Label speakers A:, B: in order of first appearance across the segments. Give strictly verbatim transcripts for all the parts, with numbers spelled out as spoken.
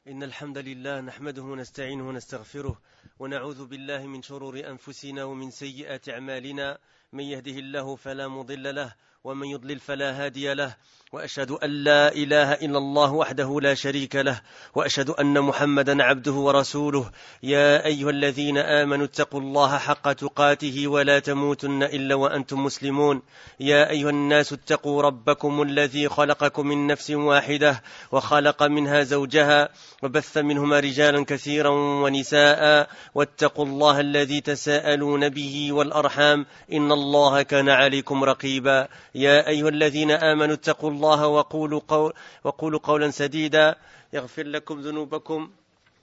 A: إن الحمد لله نحمده ونستعينه ونستغفره ونعوذ بالله من شرور أنفسنا ومن سيئات أعمالنا من يهده الله فلا مضل له ومن يضلل فلا هادي له وأشهد أن لا إله إلا الله وحده لا شريك له وأشهد أن محمدا عبده ورسوله يا أيها الذين آمنوا اتقوا الله حق تقاته ولا تموتن إلا وأنتم مسلمون يا أيها الناس اتقوا ربكم الذي خلقكم من نفس واحدة وخلق منها زوجها وبث منهما رجالا كثيرا ونساء واتقوا الله الذي تساءلون به والأرحام إن الله كان عليكم رقيبا يا أيها الذين آمنوا اتقوا الله وقولوا, قول وقولوا قولا سديدا يغفر لكم ذنوبكم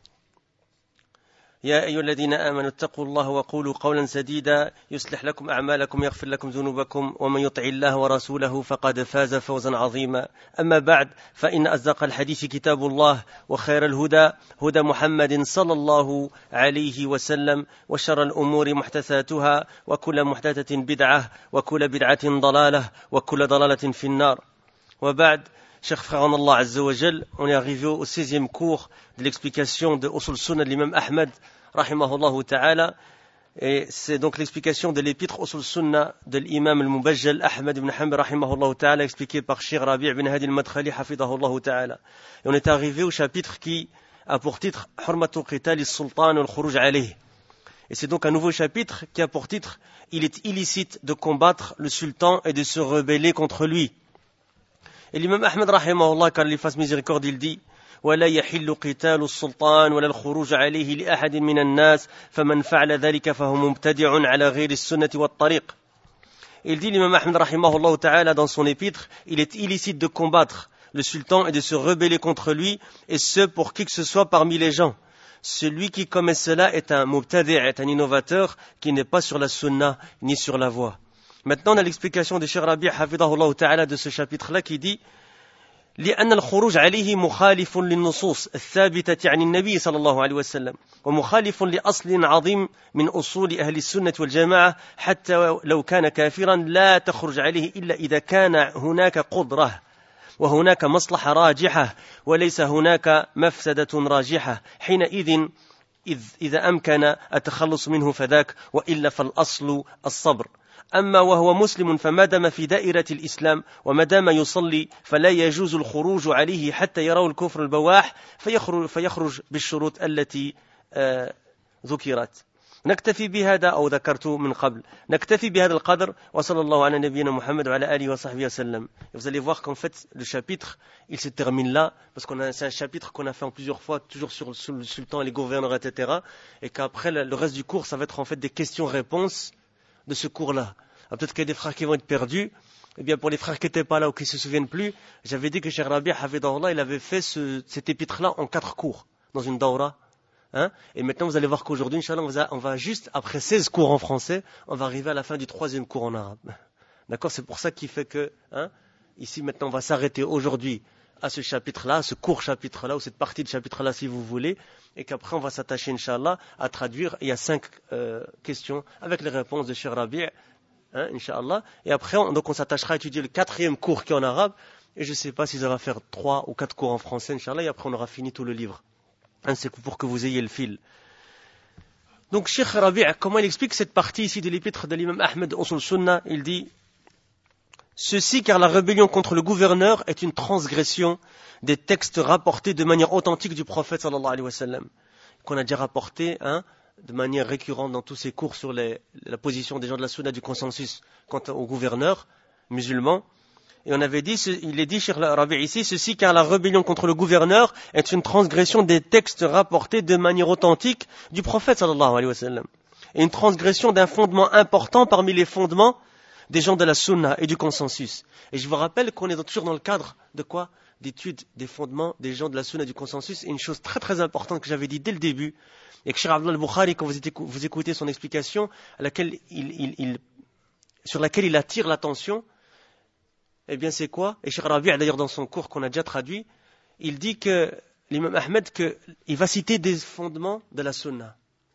A: يا أيها الذين آمنوا اتقوا الله وقولوا قولا سديدا يصلح لكم أعمالكم يغفر لكم ذنوبكم ومن يطع الله ورسوله فقد فاز فوزا عظيما أما بعد فإن أصدق الحديث كتاب الله وخير الهدى هدى محمد صلى الله عليه وسلم وشر الأمور محدثاتها وكل محدثة بدعة وكل بدعة ضلالة وكل ضلالة في النار وبعد. Chers frères en Allah Azza wa Jal, on est arrivé au seizième cours de l'explication de Usul Sunnah de l'imam Ahmed, rahimahullah ta'ala. Et c'est donc l'explication de l'épître Usul Sunnah de l'imam al-Mubajjal Ahmed ibn Hanbal, rahimahullah ta'ala, expliqué par Cheikh Rabi' ibn Hadi al-Madkhali, hafidahullah ta'ala. Et on est arrivé au chapitre qui a pour titre Hurmatu Qital al-Sultan wal-Khuruj alayh. Et c'est donc un nouveau chapitre qui a pour titre Il est illicite de combattre le sultan et de se rebeller contre lui. Et l'imam Ahmed rahimahullah, quand il fasse miséricorde, il dit ولا يحل قتال السلطان ولا الخروج عليه لأحد من الناس فمن فعل ذلك فهو مبتدع على غير السنة والطريق. Il dit l'imam Ahmed rahimahullah ta'ala dans son épître, il est illicite de combattre le sultan et de se rebeller contre lui, et ce pour qui que ce soit parmi les gens. Celui qui commet cela est un mubtadi', est un innovateur qui n'est pas sur la sunna ni sur la voie. Maintenant, on a l'explication de Cheikh Rabi' hafidahullah ta'ala de ce chapitre-là qui dit لأن الخروج عليه مخالف للنصوص الثابتة عن النبي صلى الله عليه وسلم ومخالف لأصل عظيم من أصول أهل السنة والجماعة حتى لو كان كافرا لا تخرج عليه إلا إذا كان هناك قدرة وهناك مصلحة راجحة وليس هناك مفسدة راجحة حينئذ إذا أمكن التخلص منه فذاك وإلا فالأصل الصبر. أما وهو مسلم فما دام في دائرة الإسلام وما دام يصلي فلا يجوز الخروج عليه حتى يروا الكفر البواح فيخرج, فيخرج بالشروط التي آه ذكرت. نكتفي بهذا أو ذكرت من قبل نكتفي بهذا القدر وصلى الله على نبينا محمد وعلى آله وصحبه وسلم. Vous allez voir qu'en fait le chapitre il se termine là parce qu'on a, c'est un chapitre qu'on a fait en plusieurs fois toujours sur, sur le sultan et les gouverneurs etc. Et qu'après le, le reste du cours ça va être en fait des questions-réponses de ce cours-là. Alors, peut-être qu'il y a des frères qui vont être perdus. Eh bien, pour les frères qui n'étaient pas là ou qui ne se souviennent plus, j'avais dit que Cheikh Rabi' hafidahullah, il avait fait ce, cet épître-là en quatre cours, dans une daura. Hein? Et maintenant, vous allez voir qu'aujourd'hui, Inch'Allah, on va, on va juste, après seize cours en français, on va arriver à la fin du troisième cours en arabe. D'accord? C'est pour ça qu'il fait que, hein, ici, maintenant, on va s'arrêter aujourd'hui à ce chapitre-là, à ce court chapitre-là, ou cette partie de chapitre-là, si vous voulez, et qu'après, on va s'attacher, Inch'Allah, à traduire. Il y a cinq euh, questions avec les réponses de Cheikh Rabi', hein, Inch'Allah. Et après, on, donc, on s'attachera à étudier le quatrième cours qui est en arabe, et je ne sais pas si ça va faire trois ou quatre cours en français, Inch'Allah, et après, on aura fini tout le livre. Hein, c'est pour que vous ayez le fil. Donc, Cheikh Rabi', comment il explique cette partie ici de l'épître de l'imam Ahmed Usul Sunnah? Il dit ceci car la rébellion contre le gouverneur est une transgression des textes rapportés de manière authentique du prophète sallallahu alayhi wa sallam, qu'on a déjà rapporté hein, de manière récurrente dans tous ces cours sur les, la position des gens de la sunna du consensus quant au gouverneur musulman. Et on avait dit, il est dit, Cheikh Rabi' ici, ceci car la rébellion contre le gouverneur est une transgression des textes rapportés de manière authentique du prophète sallallahu alayhi wa sallam, et une transgression d'un fondement important parmi les fondements des gens de la sunna et du consensus. Et je vous rappelle qu'on est toujours dans le cadre de quoi? D'étude des fondements des gens de la sunna et du consensus. Et une chose très très importante que j'avais dit dès le début, et que Cheikh Abdullah al-Bukhari, quand vous, écoutez, vous écoutez son explication, à laquelle il, il, il, sur laquelle il attire l'attention, eh bien c'est quoi? Et Cheikh Rabi' d'ailleurs dans son cours qu'on a déjà traduit, il dit que l'imam Ahmed, qu'il va citer des fondements de la sunna.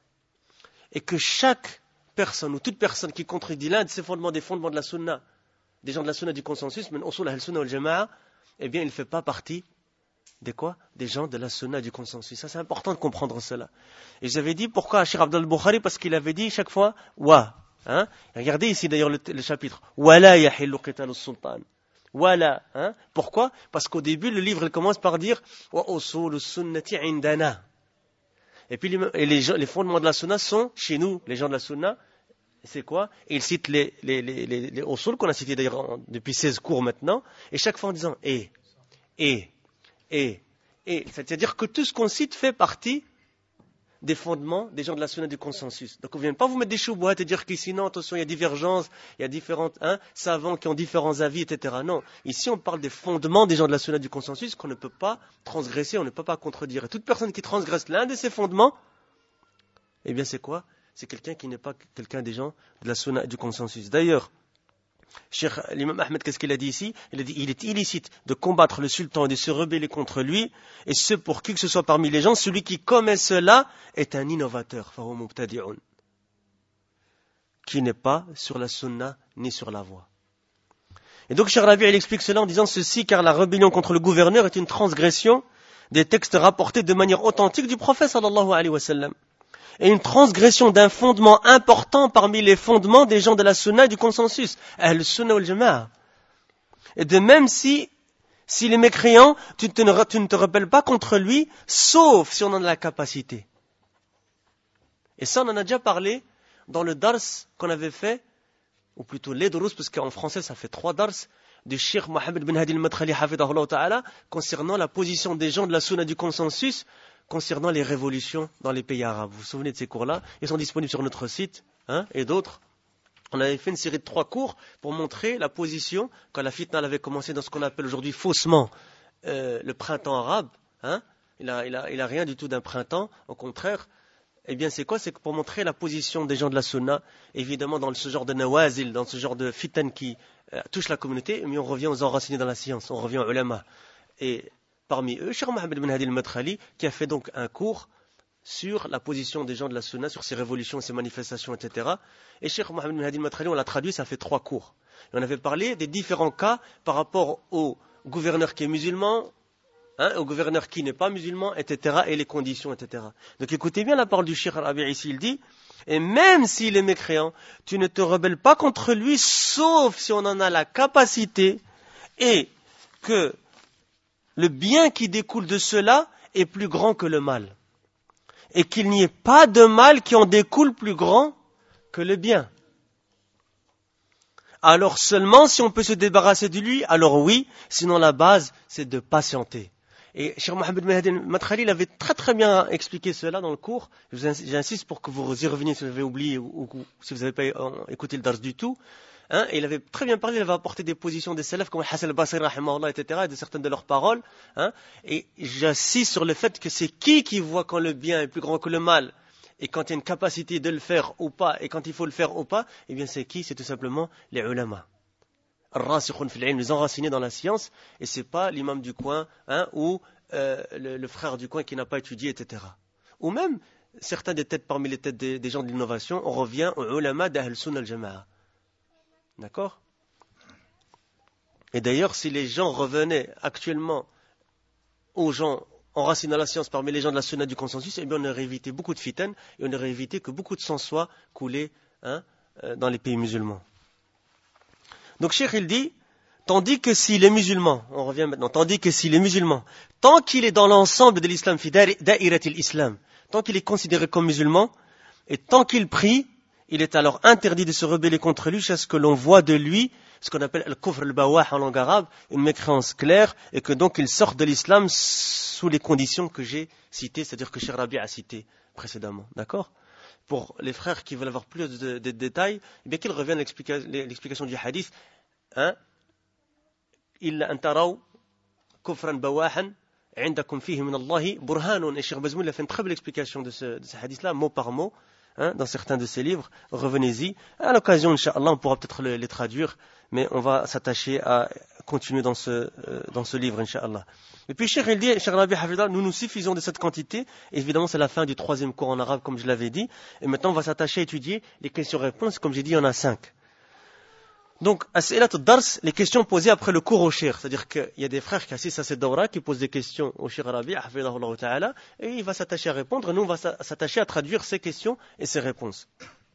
A: Et que chaque personne ou toute personne qui contredit l'un de ces fondements, des fondements de la sunna, des gens de la sunna du consensus, mais usul ahl sunna wal jama'a, eh bien il ne fait pas partie Des quoi? Des gens de la sunna du consensus. Ça, c'est important de comprendre cela. Et j'avais dit pourquoi Cheikh Abdel Bukhari, parce qu'il avait dit chaque fois wa. Hein? Regardez ici d'ailleurs le, le chapitre. Wala yahillu qitalu sultan. Wala. Hein? Pourquoi? Parce qu'au début, le livre il commence par dire wa usulu sunnati indana. Et puis les, et les, les fondements de la sunna sont chez nous, les gens de la sunna. C'est quoi? Et il cite les, les, les, les, les usul qu'on a cités d'ailleurs depuis seize cours maintenant. Et chaque fois en disant et, et. Et, et, c'est-à-dire que tout ce qu'on cite fait partie des fondements des gens de la sunna du consensus. Donc on ne vient pas vous mettre des choubouettes et dire qu'ici, non, attention, il y a divergence, il y a différents hein, savants qui ont différents avis, et cetera. Non, ici on parle des fondements des gens de la sunna du consensus qu'on ne peut pas transgresser, on ne peut pas contredire. Et toute personne qui transgresse l'un de ces fondements, eh bien c'est quoi? C'est quelqu'un qui n'est pas quelqu'un des gens de la sunna du consensus. D'ailleurs, Cheikh l'imam Ahmed, qu'est-ce qu'il a dit ici? Il a dit il est illicite de combattre le sultan et de se rebeller contre lui, et ce pour qui que ce soit parmi les gens, celui qui commet cela est un innovateur, qui n'est pas sur la sunna ni sur la voie. Et donc Cheikh Rabi' il explique cela en disant ceci, car la rébellion contre le gouverneur est une transgression des textes rapportés de manière authentique du prophète sallallahu alayhi wa sallam. Et une transgression d'un fondement important parmi les fondements des gens de la sunna et du consensus, Ahl Sunna wal Jama'a. Et de même si, si les mécréants, tu, te, tu ne te rebelles pas contre lui, sauf si on en a la capacité. Et ça, on en a déjà parlé dans le dars qu'on avait fait, ou plutôt les drous, parce qu'en français, ça fait trois dars, du Cheikh Mohammed bin Hadi al-Madkhali hafidahullah ta'ala, concernant la position des gens de la sunna du consensus, concernant les révolutions dans les pays arabes. Vous vous souvenez de ces cours-là? Ils sont disponibles sur notre site hein, et d'autres. On avait fait une série de trois cours pour montrer la position, quand la fitna avait commencé dans ce qu'on appelle aujourd'hui faussement euh, le printemps arabe. Hein, il n'a il a, il a rien du tout d'un printemps, au contraire. Eh bien c'est quoi? C'est pour montrer la position des gens de la sunna, évidemment dans ce genre de nawazil, dans ce genre de fitan qui euh, touche la communauté, mais on revient aux enracinés dans la science, on revient aux ulama. Et parmi eux, Cheikh Mohammed bin Hadi al-Madkhali, qui a fait donc un cours sur la position des gens de la sunna, sur ces révolutions, ces manifestations, et cetera. Et Cheikh Mohammed bin Hadi al-Madkhali, on l'a traduit, ça fait trois cours. Et on avait parlé des différents cas par rapport au gouverneur qui est musulman, hein, au gouverneur qui n'est pas musulman, et cetera. Et les conditions, et cetera. Donc écoutez bien la parole du Cheikh Rabi' ici, il dit, et même s'il est mécréant, tu ne te rebelles pas contre lui, sauf si on en a la capacité, et que le bien qui découle de cela est plus grand que le mal. Et qu'il n'y ait pas de mal qui en découle plus grand que le bien. Alors seulement si on peut se débarrasser de lui, alors oui, sinon la base c'est de patienter. Et Cheikh Mohammed bin Hadi al-Madkhali avait très très bien expliqué cela dans le cours. J'insiste pour que vous y reveniez si vous avez oublié ou, ou si vous n'avez pas écouté le dars du tout. Hein, et il avait très bien parlé, il avait apporté des positions des salafs comme Hassan al-Basri, rahimahullah, et cetera, et de certaines de leurs paroles. Hein, et j'insiste sur le fait que c'est qui qui voit quand le bien est plus grand que le mal, et quand il y a une capacité de le faire ou pas, et quand il faut le faire ou pas, eh bien c'est qui? C'est tout simplement les ulama. Ar-rasikhun fil ilm, les enracinés dans la science, et c'est pas l'imam du coin, hein, ou euh, le, le frère du coin qui n'a pas étudié, et cetera. Ou même certains des têtes parmi les têtes des, des gens de l'innovation, on revient aux ulama d'Ahl Sunna al-Jama'a. D'accord? Et d'ailleurs, si les gens revenaient actuellement aux gens enracinés dans la science parmi les gens de la sunna du consensus, eh bien on aurait évité beaucoup de fitanes et on aurait évité que beaucoup de sang soit coulé hein, dans les pays musulmans. Donc Cheikh il dit, tandis que s'il est musulman, on revient maintenant, tandis que s'il est musulman, tant qu'il est dans l'ensemble de l'islam, fi da'iratil islam, tant qu'il est considéré comme musulman, et tant qu'il prie, il est alors interdit de se rebeller contre lui jusqu'à ce que l'on voit de lui ce qu'on appelle al-kufr al-bawah en langue arabe, une mécréance claire, et que donc il sorte de l'islam sous les conditions que j'ai citées, c'est-à-dire que Cheikh Rabi' a cité précédemment. D'accord? Pour les frères qui veulent avoir plus de, de, de détails, eh bien qu'ils reviennent à l'explica, l'explication du hadith. Hein? Illa an taraw kufran bawahan indakum fihi min Allahi burhanun. Et Cheikh Bazmoul a fait une très belle explication de ce, de ce hadith-là, mot par mot. Hein, dans certains de ses livres, revenez-y. À l'occasion, Inch'Allah, on pourra peut-être les, les traduire, mais on va s'attacher à continuer dans ce, euh, dans ce livre, Inch'Allah. Et puis, Cheikh il dit, Cheikh Rabi' Hafidah, nous nous suffisons de cette quantité. Évidemment, c'est la fin du troisième cours en arabe, comme je l'avais dit. Et maintenant, on va s'attacher à étudier les questions-réponses. Comme j'ai dit, il y en a cinq. Donc, As'ilat al-Dars, les questions posées après le cours au shir. C'est-à-dire qu'il y a des frères qui assistent à cette dawra, qui posent des questions au shir Rabi', hafidahullah ta'ala, et il va s'attacher à répondre, et nous on va s'attacher à traduire ces questions et ces réponses.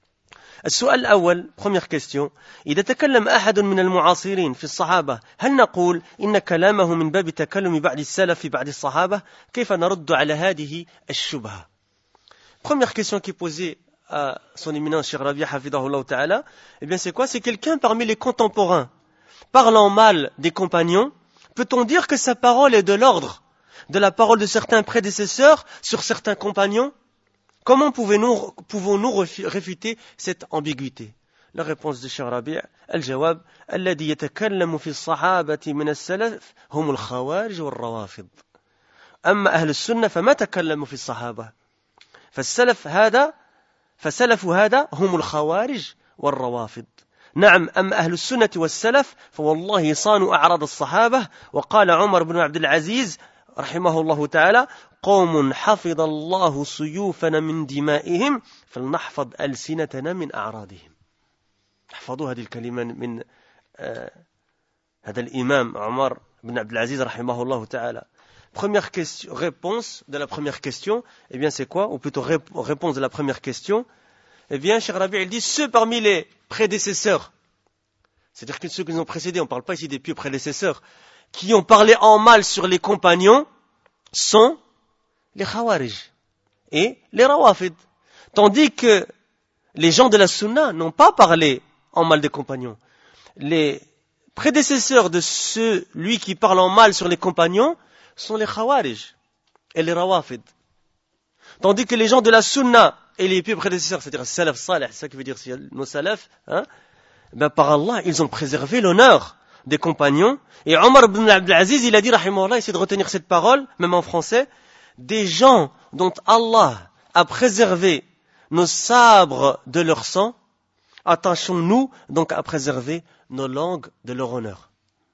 A: السؤال الأول première question إذا تكلم أحد من المعاصرين في الصحابة هل نقول إن كلامه من باب تكلم بعض السلف في بعض الصحابة كيف نرد على هذه الشبهة. Première question qui est posée à son éminence Cheikh Rabi' hafidahullah ta'ala, eh bien c'est quoi? C'est quelqu'un parmi les contemporains parlant mal des compagnons. Peut-on dire que sa parole est de l'ordre de la parole de certains prédécesseurs sur certains compagnons? Comment pouvons-nous, pouvons-nous réfuter cette ambiguïté? La réponse de Cheikh Rabi', الجواب الذي يتكلم في الصحابة من السلف هم الخوارج والروافض. أما أهل السنة فما تكلموا في الصحابة. فالسلف هذا فسلف هذا هم الخوارج والروافض. نعم أما أهل السنة والسلف فوالله صانوا أعراض الصحابة. وقال عمر بن عبد العزيز رحمه الله تعالى قوم حفظ الله سيوفنا من دمائهم فلنحفظ ألسنتنا من أعراضهم. احفظوا هذه الكلمة من آه هذا الإمام عمر بن عبد العزيز رحمه الله تعالى. Première question, réponse de la première question, eh bien c'est quoi? Ou plutôt rép- réponse de la première question, eh bien Cheikh Rabi' il dit ceux parmi les prédécesseurs, c'est-à-dire que ceux qui nous ont précédés, on ne parle pas ici des pieux prédécesseurs, qui ont parlé en mal sur les compagnons, sont les Khawarij et les Rawafid. Tandis que les gens de la Sunna n'ont pas parlé en mal des compagnons. Les prédécesseurs de celui qui parle en mal sur les compagnons sont les Khawarij et les Rawafid. Tandis que les gens de la Sunna et les pieux prédécesseurs, c'est-à-dire Salaf Salih, c'est ça qui veut dire nos Salaf, hein, ben par Allah, ils ont préservé l'honneur des compagnons. Et Omar ibn Abdelaziz, il a dit, rahimahullah, essaie de retenir cette parole, même en français, des gens dont Allah a préservé nos sabres de leur sang, attachons-nous donc à préserver nos langues de leur honneur.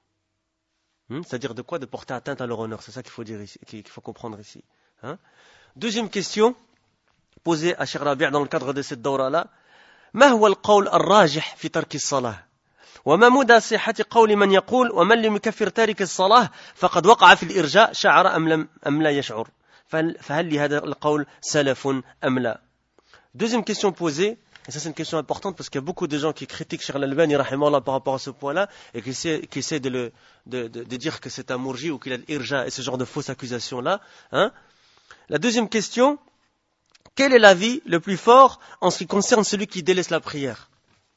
A: Hmm? C'est-à-dire de quoi? De porter atteinte à leur honneur. C'est ça qu'il faut dire ici, qu'il faut comprendre ici. Hein? Deuxième question posée à Cheikh Rabi' dans le cadre de cette dawra-là. ما هو القول الراجح في ترك الصلاة؟ وما مدى صحة قول من يقول ومن لم يكفر تارك الصلاة فقد وقع في الإرجاء شعر أم لم أم لا يشعر؟ فهل لهذا القول سلف أم لا؟ Deuxième question posée, et ça c'est une question importante parce qu'il y a beaucoup de gens qui critiquent Cheikh Al-Albani rahimahullah par rapport à ce point-là et qui essaient, qui essaient de, le, de, de, de dire que c'est un mourji ou qu'il a l'irja et ce genre de fausses accusations-là. Hein? La deuxième question, quel est l'avis le plus fort en ce qui concerne celui qui délaisse la prière?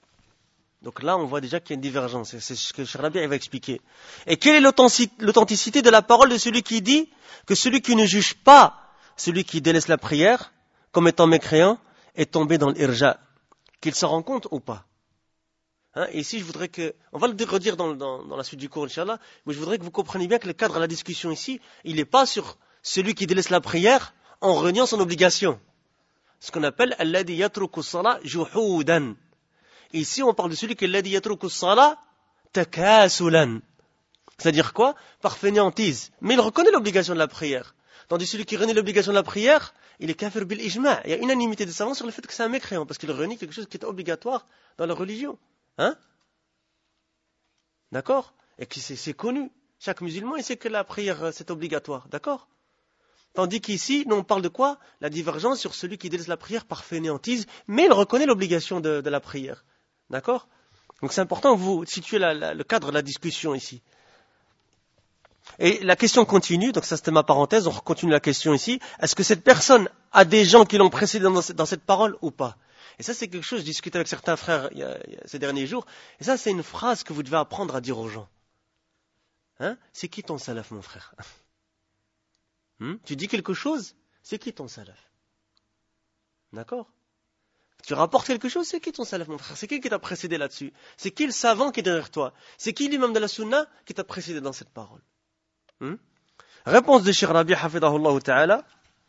A: Donc là, on voit déjà qu'il y a une divergence. C'est ce que Cheikh Rabi' va expliquer. Et quelle est l'authenticité de la parole de celui qui dit que celui qui ne juge pas celui qui délaisse la prière comme étant mécréant est tombé dans l'irja? Qu'il s'en rend compte ou pas? Hein? Et ici, je voudrais que... On va le redire dans, dans, dans la suite du cours, Inch'Allah, mais je voudrais que vous compreniez bien que le cadre de la discussion ici, il n'est pas sur celui qui délaisse la prière en reniant son obligation. Ce qu'on appelle « alladhi yatruku as-salah juhudan ». Ici, on parle de celui qui est alladhi yatruku as-salah takasulan. C'est-à-dire quoi? Par fainéantise. Mais il reconnaît l'obligation de la prière. Tandis que celui qui renie l'obligation de la prière, il est kafir bil ijma'. Il y a unanimité des savants sur le fait que c'est un mécréant, parce qu'il renie quelque chose qui est obligatoire dans la religion. Hein? D'accord? Et que c'est, c'est connu. Chaque musulman, il sait que la prière, c'est obligatoire. D'accord? Tandis qu'ici, nous on parle de quoi? La divergence sur celui qui délaisse la prière par fainéantise, mais il reconnaît l'obligation de, de la prière. D'accord? Donc c'est important que vous situez la, la, le cadre de la discussion ici. Et la question continue, donc ça c'était ma parenthèse, on continue la question ici. Est-ce que cette personne a des gens qui l'ont précédé dans cette, dans cette parole ou pas? Et ça c'est quelque chose, je discutais avec certains frères il y a, il y a, ces derniers jours, et ça c'est une phrase que vous devez apprendre à dire aux gens. Hein? C'est qui ton salaf, mon frère? Hmm? Tu dis quelque chose, c'est qui ton salaf? D'accord? Tu rapportes quelque chose, c'est qui ton salaf, mon frère? C'est qui qui t'a précédé là-dessus? C'est qui le savant qui est derrière toi? C'est qui l'imam de la sunna qui t'a précédé dans cette parole? hmm? Réponse de Cheikh Rabi' hafidahullah ta'ala.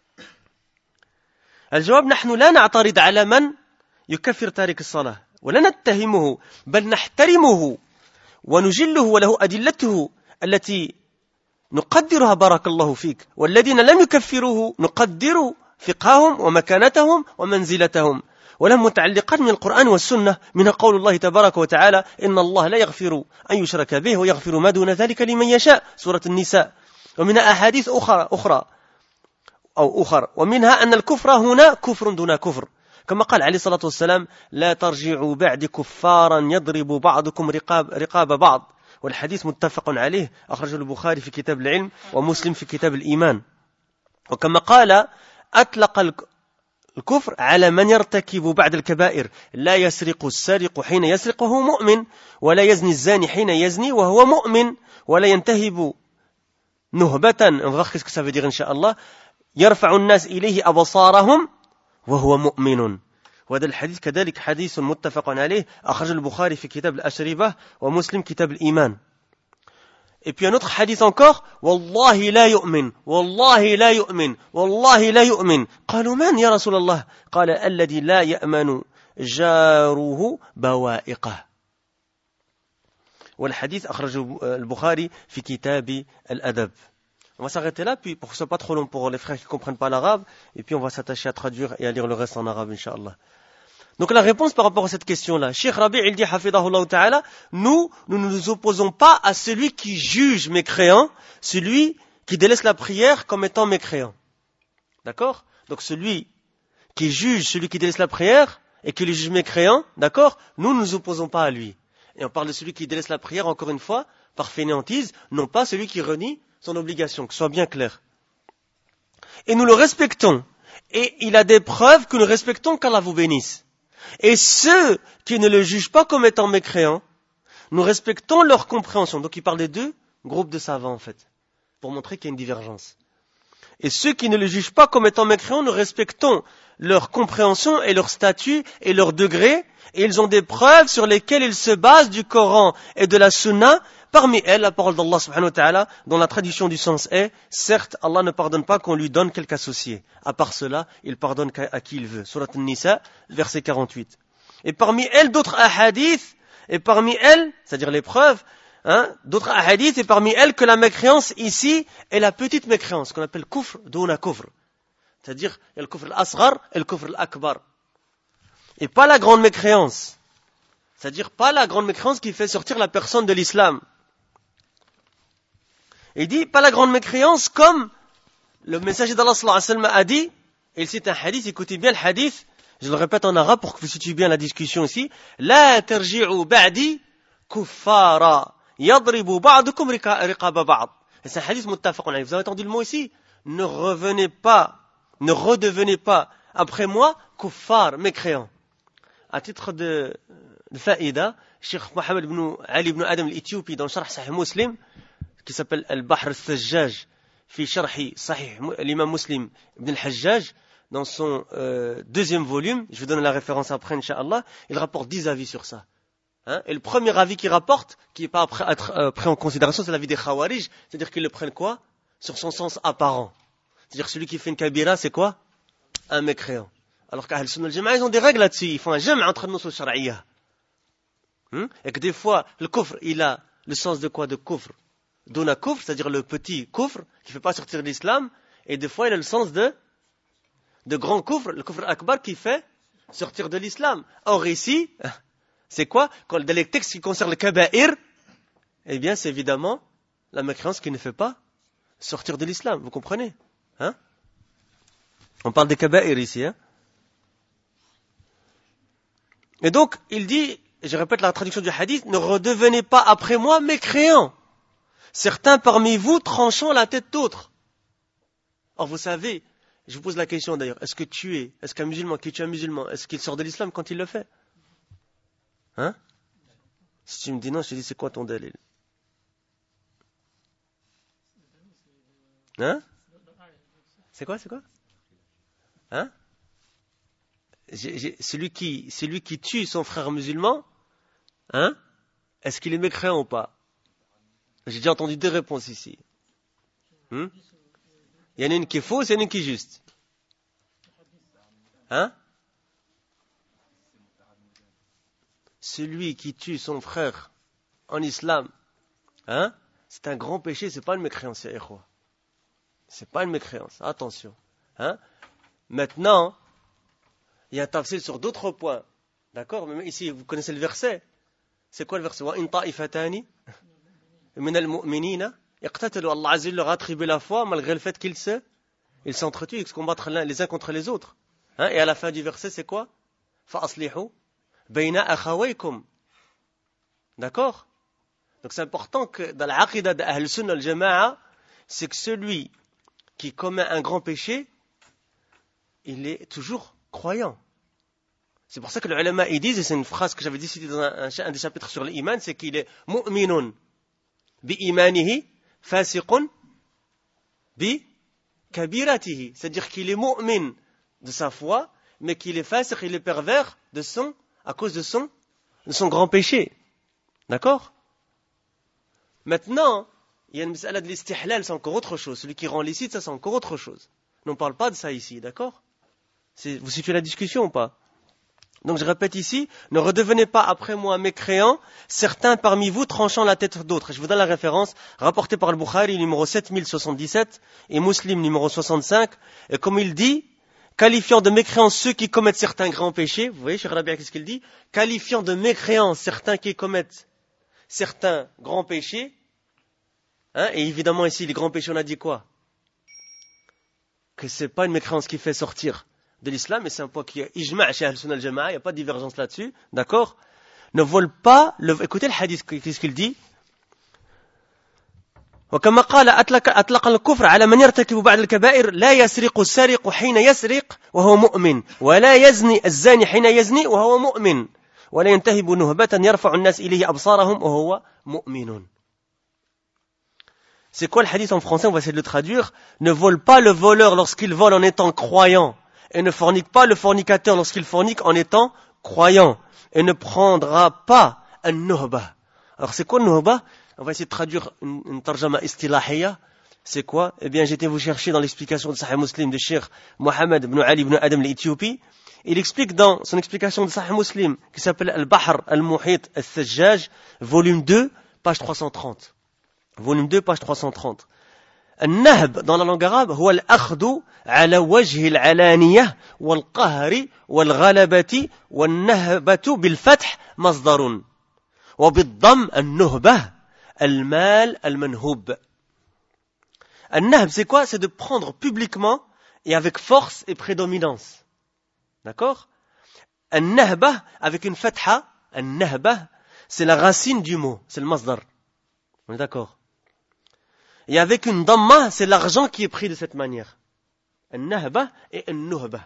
A: الجواب نحن لا نعترض على من يكفر تارك الصلاة ولا نتهمه بل نحترمه ونجله وله أدلته التي نقدرها بارك الله فيك والذين لم يكفروه نقدر فقههم ومكانتهم ومنزلتهم وله متعلقات من القرآن والسنة، منها قول الله تبارك وتعالى إن الله لا يغفر أن يشرك به ويغفر ما دون ذلك لمن يشاء، سورة النساء. ومنها أحاديث أخرى أخرى أو أخر، ومنها أن الكفر هنا كفر دون كفر، كما قال عليه الصلاة والسلام لا ترجعوا بعد كفارا يضرب بعضكم رقاب, رقاب بعض، والحديث متفق عليه، أخرجه البخاري في كتاب العلم ومسلم في كتاب الإيمان. وكما قال أطلق الكفر على من يرتكب بعد الكبائر، لا يسرق السارق حين يسرق وهو مؤمن، ولا يزني الزاني حين يزني وهو مؤمن، ولا ينتهب نهبة إن شاء الله يرفع الناس إليه أبصارهم وهو مؤمن. وهذا الحديث كذلك حديث متفق عليه، أخرج البخاري في كتاب الأشربة ومسلم كتاب الإيمان. Et puis un autre hadith encore, والله لا يؤمن والله لا يؤمن والله لا يؤمن. قالوا من يا رسول الله؟ قال الذي لا يأمن جاره بوائقه. والحديث أخرجه البخاري في كتاب الأدب. On va s'arrêter là, puis pour que ce soit pas trop long pour les frères qui ne comprennent pas l'arabe, et puis on va s'attacher à traduire et à lire le reste en arabe, Inch'Allah. Donc la réponse par rapport à cette question-là, Cheikh Rabi, il dit, Hafidahullah Ta'ala, nous, nous ne nous opposons pas à celui qui juge mécréant, celui qui délaisse la prière comme étant mécréant. D'accord? Donc celui qui juge, celui qui délaisse la prière, et qui le juge mécréant, d'accord? Nous ne nous opposons pas à lui. Et on parle de celui qui délaisse la prière, encore une fois, par fainéantise, non pas celui qui renie son obligation, que ce soit bien clair. Et nous le respectons. Et il a des preuves que nous respectons qu'Allah vous bénisse. Et ceux qui ne le jugent pas comme étant mécréants, nous respectons leur compréhension. Donc il parle des deux groupes de savants en fait, pour montrer qu'il y a une divergence. Et ceux qui ne le jugent pas comme étant mécréants, nous respectons leur compréhension et leur statut et leur degré. Et ils ont des preuves sur lesquelles ils se basent du Coran et de la Sunna. Parmi elles, la parole d'Allah subhanahu wa ta'ala, dont la traduction du sens est, certes, Allah ne pardonne pas qu'on lui donne quelque associé. À part cela, il pardonne à qui il veut. Surat An-Nisa, verset quarante-huit. Et parmi elles, d'autres ahadiths, et parmi elles, c'est-à-dire les preuves, hein, d'autres ahadiths, et parmi elles que la mécréance ici est la petite mécréance, qu'on appelle kufr duna kufr. C'est-à-dire, il y a le kufr al-asghar et le kufr al-akbar. Et pas la grande mécréance. C'est-à-dire pas la grande mécréance qui fait sortir la personne de l'islam. Il dit, pas la grande mécréance comme le messager d'Allah sallallahu alayhi wa sallam a dit, et il cite un hadith, écoutez bien le hadith, je le répète en arabe pour que vous situiez bien la discussion ici, La tarji'u ba'di kuffara yadribu ba'dukum riqaba ba'd. Et c'est un hadith muttafaqun alayh. Vous avez entendu le mot ici? Ne revenez pas, ne redevenez pas après moi kuffar, mécréant. À titre de, de faïda, Cheikh Mohamed ibn Ali ibn Adam l'Éthiopie dans le Sharh Sahih Muslim, qui s'appelle Al-Bahr al-Thajjaj, fi Sharhi Sahih l'imam Muslim ibn al-Hajjaj, dans son euh, deuxième volume, je vous donne la référence après, Inch'Allah, il rapporte dix avis sur ça. Hein? Et le premier avis qu'il rapporte, qui n'est pas pris, euh, pris en considération, c'est l'avis des Khawarij, c'est-à-dire qu'ils le prennent quoi? Sur son sens apparent. C'est-à-dire celui qui fait une kabira, c'est quoi? Un mécréant. Alors qu'Ahl Sunnah al-Jama'a, ils ont des règles là-dessus, ils font un jam' entre nos shar'iyya. Hum? Et que des fois, le kufr, il a le sens de quoi? De kufr. Duna kufr, c'est-à-dire le petit kufr, qui ne fait pas sortir de l'islam, et des fois, il a le sens de, de grand kufr, le kufr akbar, qui fait sortir de l'islam. Or ici, c'est quoi? Quand dans les textes qui concernent le kaba'ir, eh bien, c'est évidemment la mécréance qui ne fait pas sortir de l'islam. Vous comprenez? Hein? On parle des kaba'ir ici, hein? Et donc, il dit, et je répète la traduction du hadith, ne redevenez pas après moi mécréants. Certains parmi vous tranchant la tête d'autres. Or, vous savez, je vous pose la question d'ailleurs, est-ce que tuer, est-ce qu'un musulman qui tue un musulman, est-ce qu'il sort de l'islam quand il le fait? Hein? Si tu me dis non, je te dis, c'est quoi ton dalil? Hein? C'est quoi, c'est quoi? Hein? J'ai, j'ai, celui qui, celui qui tue son frère musulman, hein? Est-ce qu'il est mécréant ou pas? J'ai déjà entendu deux réponses ici. Hmm? Il y en a une qui est fausse et il y en a une qui est juste. Hein? Celui qui tue son frère en islam, hein? C'est un grand péché, c'est pas une mécréance, ya ikhwa. C'est pas une mécréance, attention. Hein? Maintenant, Il y a un tafsir sur d'autres points. D'accord? Mais ici, vous connaissez le verset. C'est quoi le verset? Wa in ta'ifatani min al-mu'minina iqtatalu. Allah Azza wa Jalla leur a attribué la foi malgré le fait qu'ils se, ils s'entretuent, ils se combattent les uns contre les autres. Hein? Et à la fin du verset, c'est quoi? Fa aslihu bayna akhawaykum. D'accord? Donc c'est important que dans l'aqidah d'Ahl Sunnah al-Jama'a, c'est que celui qui commet un grand péché, il est toujours croyant. C'est pour ça que les ulama ils disent, et c'est une phrase que j'avais dit citée dans un, un des chapitres sur l'iman, c'est qu'il est mu'minun bi imanihi fasiqun bi kabiratihi. C'est-à-dire qu'il est mu'min de sa foi, mais qu'il est fasiq, il est pervers de son, à cause de son, de son grand péché. D'accord? Maintenant, il y a une mas'ala de l'istihlal, c'est encore autre chose. Celui qui rend licite, ça c'est encore autre chose. On ne parle pas de ça ici, d'accord? C'est, vous situez la discussion ou pas? Donc je répète ici, ne redevenez pas après moi mécréants, certains parmi vous tranchant la tête d'autres. Je vous donne la référence, rapportée par le Bukhari, numéro sept mille soixante-dix-sept, et Muslim, numéro soixante-cinq, et comme il dit, qualifiant de mécréants ceux qui commettent certains grands péchés, vous voyez, Cheikh Rabia, qu'est-ce qu'il dit? Qualifiant de mécréants certains qui commettent certains grands péchés, hein, et évidemment ici, les grands péchés, on a dit quoi? Que c'est pas une mécréance qui fait sortir de l'islam, et c'est un point qui est ijma' chez Ahl Sunnah al-Jama'a, il n'y a pas de divergence là-dessus, d'accord? Ne vole pas, le, écoutez le hadith, qu'est-ce qu'il dit? وكما قال أطلق أطلق الكفر على من يرتكب بعض الكبائر لا يسرق السارق حين يسرق وهو مؤمن ولا يزني الزاني حين يزني وهو مؤمن ولا ينتهب نهبة يرفع الناس إليه أبصارهم وهو مؤمن. C'est quoi le hadith en français? On va essayer de le traduire. Ne vole pas le voleur lorsqu'il vole en étant croyant, et ne fornique pas le fornicateur lorsqu'il fornique en étant croyant, et ne prendra pas un nuhba. Alors c'est quoi nuhba? On va essayer de traduire une, une tarjama istilahiyya. C'est quoi? Eh bien, j'étais vous chercher dans l'explication de Sahih Muslim de Cheikh Mohammed ibn Ali ibn Adam l'Éthiopie. Il explique dans son explication de Sahih Muslim, qui s'appelle Al-Bahr Al-Muhit Al-Thajjaj, volume deux, page trois cent trente. Volume deux, page trois cent trente. النهب dans la langue arabe هو الأخذ على وجه العلانية والقهر والغلبة والنهبة بالفتح مصدر وبالضم النهبة المال المنهوب. النهب c'est quoi? C'est de prendre publiquement et avec force et prédominance. D'accord? النهبة avec une fatha, النهبة c'est la racine du mot, c'est le masdar. On est d'accord? Et avec une damma, c'est l'argent qui est pris de cette manière. An-nahba et an-nuhba.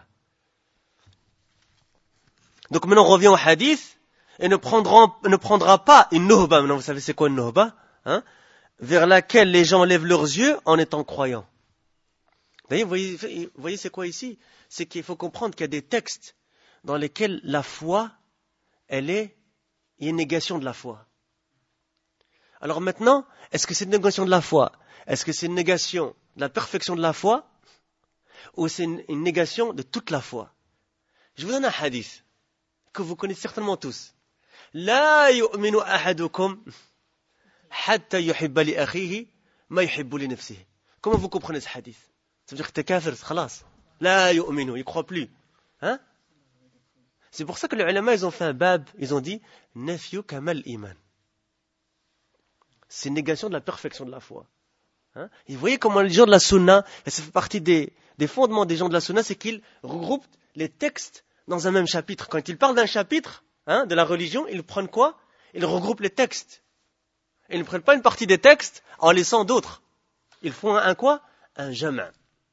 A: Donc maintenant on revient au hadith et ne prendra, ne prendra pas une nuhba. Maintenant vous savez c'est quoi une nuhba, hein, vers laquelle les gens lèvent leurs yeux en étant croyants. D'ailleurs, vous voyez, vous voyez c'est quoi ici? C'est qu'il faut comprendre qu'il y a des textes dans lesquels la foi, elle est, il y a une négation de la foi. Alors maintenant, est-ce que c'est une négation de la foi? Est-ce que c'est une négation de la perfection de la foi? Ou c'est une, une négation de toute la foi? Je vous donne un hadith que vous connaissez certainement tous. La yu'minu ahadukum hatta yuhibba li akhihi ma yuhibbu li nafsihi. Comment vous comprenez ce hadith? Ça veut dire que t'es kafir, c'est khalas. La yu'minu, il croit plus. Hein? C'est pour ça que les ulama, ils ont fait un bab, ils ont dit nafyu kamal iman. C'est une négation de la perfection de la foi. Hein? Et vous voyez comment les gens de la sunna, et ça fait partie des, des fondements des gens de la sunna, c'est qu'ils regroupent les textes dans un même chapitre. Quand ils parlent d'un chapitre, hein, de la religion, ils prennent quoi? Ils regroupent les textes. Ils ne prennent pas une partie des textes en laissant d'autres. Ils font un, un quoi? Un jama'.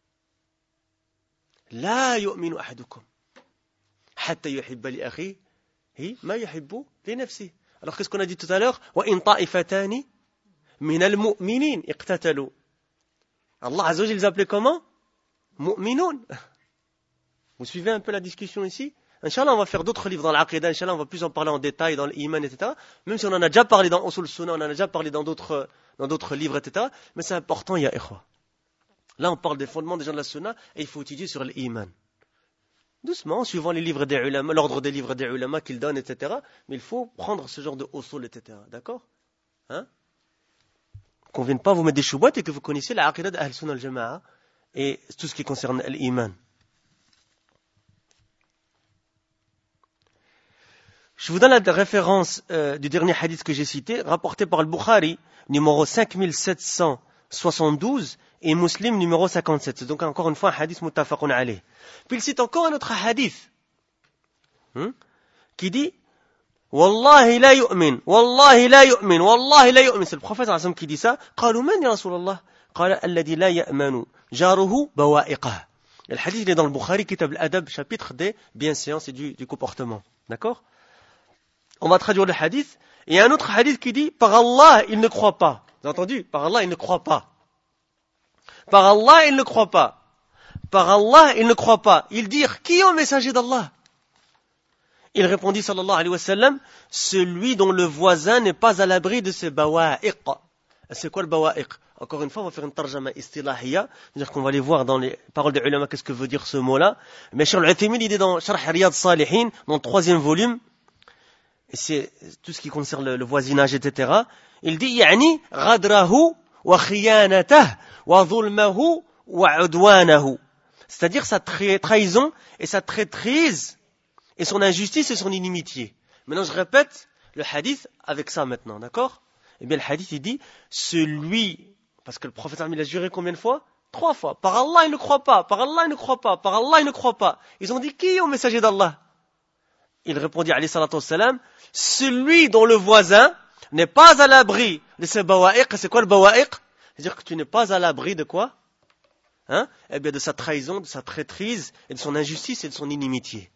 A: La yu'minu ahadukum hatta yuhibba li akhihi ma yuhibbu li nafsihi. Alors qu'est-ce qu'on a dit tout à l'heure? Wa in ta'ifatani min al-mu'minin iqtatalu. Allah Azza wa Jalla les appelait comment? Mu'minun. Vous suivez un peu la discussion ici? Inch'Allah, on va faire d'autres livres dans l'Aqidah. Inch'Allah, on va plus en parler en détail dans l'Iman, et cetera. Même si on en a déjà parlé dans Usul Sunnah, on en a déjà parlé dans d'autres, dans d'autres livres, et cetera. Mais c'est important, ya ikhwa. Là, on parle des fondements des gens de la Sunna et il faut étudier sur l'Iman. Doucement, suivant les livres des ulama, l'ordre des livres des ulama qu'ils donnent, et cetera. Mais il faut prendre ce genre de usul, et cetera. D'accord? Hein? Qu'on ne vienne pas vous mettre des choubouettes et que vous connaissiez la aqidah d'Ahl Sunnah al-Jama'a et tout ce qui concerne l'iman. Je vous donne la référence euh, du dernier hadith que j'ai cité, rapporté par le Bukhari, numéro cinq mille sept cent soixante-douze, et Muslim, numéro cinquante-sept. C'est donc encore une fois un hadith muttafaqun alayh. Puis il cite encore un autre hadith, hein, qui dit Wallahi la yu'min, Wallahi la yu'min, Wallahi la yu'min. C'est le prophète sallallahu alayhi wa sallam qui dit ça. قالوا من يا رسول الله قال الذي لا يأمن جاره بوائقه. Le hadith il est dans le Bukhari, Kitab al-Adab, chapitre des bienséances et du, du comportement. D'accord? On va traduire le hadith. Et il y a un autre hadith qui dit par Allah, il ne croit pas. Vous avez entendu? Par Allah, il ne croit pas. Par Allah, il ne croit pas. Par Allah, il ne croit pas. Il dit, qui est le messager d'Allah? Il répondit, sallallahu alayhi wa sallam, celui dont le voisin n'est pas à l'abri de ses bawa'iq. C'est quoi le bawa'iq? Encore une fois, on va faire une tarjama istilahiyya, c'est-à-dire qu'on va aller voir dans les paroles des ulama qu'est-ce que veut dire ce mot-là. Mais Cheikh Al-Uthaymin, il est dans Sharh Riyad Salihin, dans le troisième volume, et c'est tout ce qui concerne le, le voisinage, et cetera. Il dit, يعني غدره وخيانته وظلمه وعدوانه. C'est-à-dire sa trahison et sa traîtrise et son injustice et son inimitié. Maintenant, je répète le hadith avec ça maintenant, d'accord? Eh bien, le hadith, il dit, celui, parce que le prophète il a juré combien de fois? Trois fois. Par Allah, il ne croit pas. Par Allah, il ne croit pas. Par Allah, il ne croit pas. Ils ont dit, qui est au messager d'Allah? Il répondit, alayhi salatu wassalam, celui dont le voisin n'est pas à l'abri de ses bawa'iq. C'est quoi le bawa'iq? C'est-à-dire que tu n'es pas à l'abri de quoi? Hein? Eh bien, de sa trahison, de sa traîtrise, et de son injustice et de son inimitié.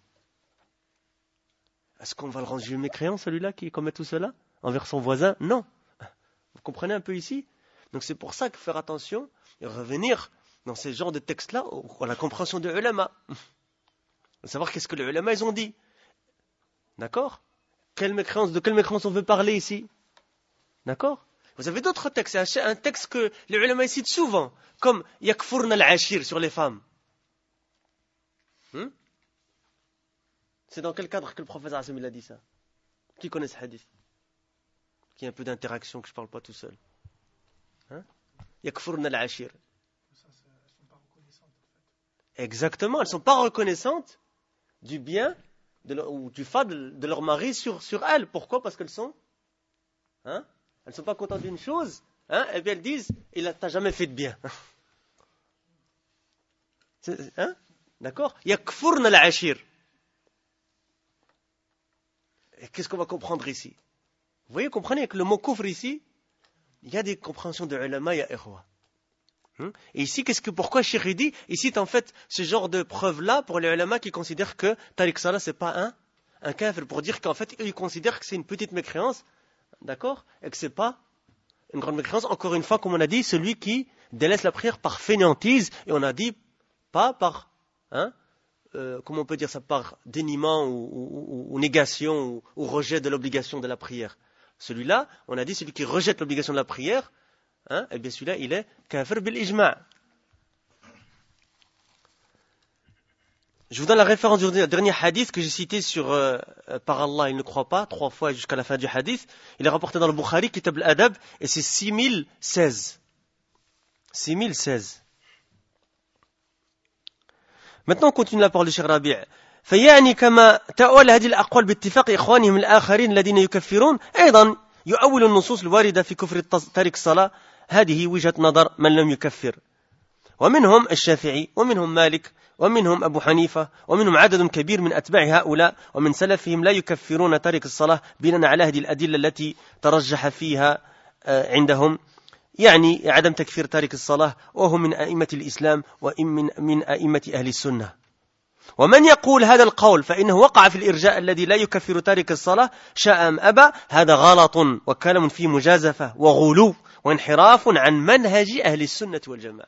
A: Est-ce qu'on va le rendre juge mécréant, celui-là qui commet tout cela, envers son voisin? Non. Vous comprenez un peu ici? Donc c'est pour ça qu'il faut faire attention et revenir dans ces genres de textes-là à la compréhension de ulama. De savoir qu'est-ce que les ulama ils ont dit. D'accord? Quelle mécréance, de quelle mécréance on veut parler ici? D'accord? Vous avez d'autres textes. C'est un texte que les ulama citent souvent, comme yakfurna al-ashir sur les femmes. Hmm? C'est dans quel cadre que le prophète sallallahu alayhi wa sallam a dit ça? Qui connaît ce hadith? Qui a un peu d'interaction, que je ne parle pas tout seul. Hein? Yakfurna al-ashir. Exactement, elles ne sont pas reconnaissantes du bien de leur, ou du fadl de leur mari sur, sur elles. Pourquoi? Parce qu'elles sont, hein? Elles ne sont pas contentes d'une chose, hein? Et bien elles disent, il t'a jamais fait de bien. Hein? D'accord? Yakfurna al-ashir. Et qu'est-ce qu'on va comprendre ici? Vous voyez, comprenez que le mot kufr ici, il y a des compréhensions de ulama, ya ikhwa. Et ici, qu'est-ce que, pourquoi Cheikh dit, il cite en fait ce genre de preuve-là pour les ulama qui considèrent que Tariq Salah, c'est pas un, un kafir, pour dire qu'en fait, eux, ils considèrent que c'est une petite mécréance, d'accord? Et que c'est pas une grande mécréance. Encore une fois, comme on a dit, celui qui délaisse la prière par fainéantise, et on a dit, pas par, hein, euh, comment on peut dire ça, par déniement ou, ou, ou, ou négation ou, ou rejet de l'obligation de la prière. Celui-là, on a dit, celui qui rejette l'obligation de la prière, hein, eh bien celui-là, il est kafir bil ijma'. Je vous donne la référence du dernier hadith que j'ai cité sur euh, par Allah, il ne croit pas, trois fois jusqu'à la fin du hadith. Il est rapporté dans le Bukhari, Kitab al-Adab, et c'est six mille seize. six mille seize. Maintenant, on continue la parole de Cheikh Rabi'. فيعني كما تأول هذه الأقوال باتفاق إخوانهم الآخرين الذين يكفرون أيضا يؤول النصوص الواردة في كفر تارك الصلاة هذه وجهة نظر من لم يكفر ومنهم الشافعي ومنهم مالك ومنهم أبو حنيفة ومنهم عدد كبير من أتباع هؤلاء ومن سلفهم لا يكفرون تارك الصلاة بناء على هذه الأدلة التي ترجح فيها عندهم يعني عدم تكفير تارك الصلاة وهم من أئمة الإسلام ومن من أئمة أهل السنة. ومن يقول هذا القول فإنه وقع في الإرجاء الذي لا يكفر تارك الصلاة شاء أم أبى هذا غلط وكلام فيه مجازفة وغلو وانحراف عن منهج أهل السنة والجماعة.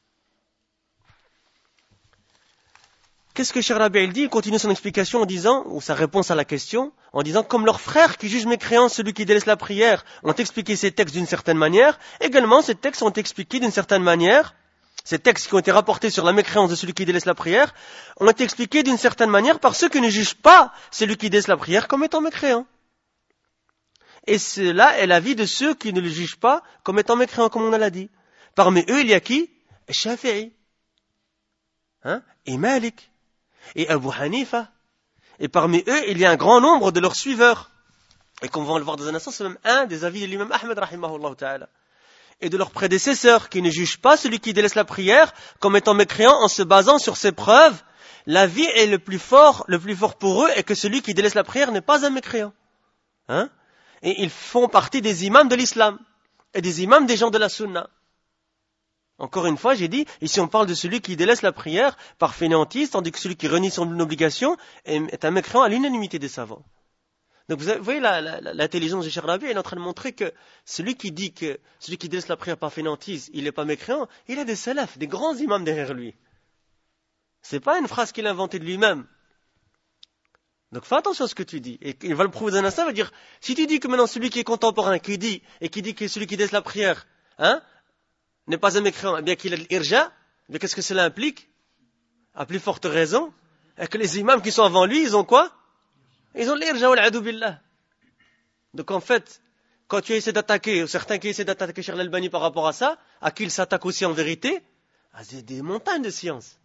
A: Qu'est-ce que Cheikh Rabi' dit? Il continue son explication en disant, ou sa réponse à la question, en disant comme leurs frères qui jugent mécréant celui qui délaisse la prière ont expliqué ces textes d'une certaine manière, également ces textes ont expliqué d'une certaine manière, ces textes qui ont été rapportés sur la mécréance de celui qui délaisse la prière, ont été expliqués d'une certaine manière par ceux qui ne jugent pas celui qui délaisse la prière comme étant mécréant. Et cela est l'avis de ceux qui ne le jugent pas comme étant mécréant, comme on l'a dit. Parmi eux, il y a qui? Shafi'i, hein? Et Malik, et Abu Hanifa, Et parmi eux, il y a un grand nombre de leurs suiveurs. Et comme on va le voir dans un instant, c'est même un des avis de l'imam Ahmed, rahimahullah ta'ala. Et de leurs prédécesseurs, qui ne jugent pas celui qui délaisse la prière comme étant mécréant en se basant sur ses preuves. L'avis est le plus fort, le plus fort pour eux est que celui qui délaisse la prière n'est pas un mécréant. Hein? Et ils font partie des imams de l'islam et des imams des gens de la sunna. Encore une fois, j'ai dit, ici on parle de celui qui délaisse la prière par fainéantise, tandis que celui qui renie son obligation est un mécréant à l'unanimité des savants. Donc vous voyez la, la, l'intelligence de Cheikh Rabi, elle est en train de montrer que celui qui dit que celui qui délaisse la prière par fainéantise, il n'est pas mécréant, il a des salafs, des grands imams derrière lui. C'est pas une phrase qu'il a inventée de lui-même. Donc fais attention à ce que tu dis. Et il va le prouver dans un instant, il va dire, si tu dis que maintenant celui qui est contemporain, qui dit, et qui dit que celui qui délaisse la prière, hein, n'est pas un mécréant, eh bien qu'il a l'irja, mais qu'est-ce que cela implique? À plus forte raison, et que les imams qui sont avant lui, ils ont quoi? Ils ont l'irja wal adu billah. Donc en fait, quand tu essaies d'attaquer, ou certains qui essaient d'attaquer Cheikh Al-Albani par rapport à ça, à qui il s'attaque aussi en vérité, à des, des montagnes de science.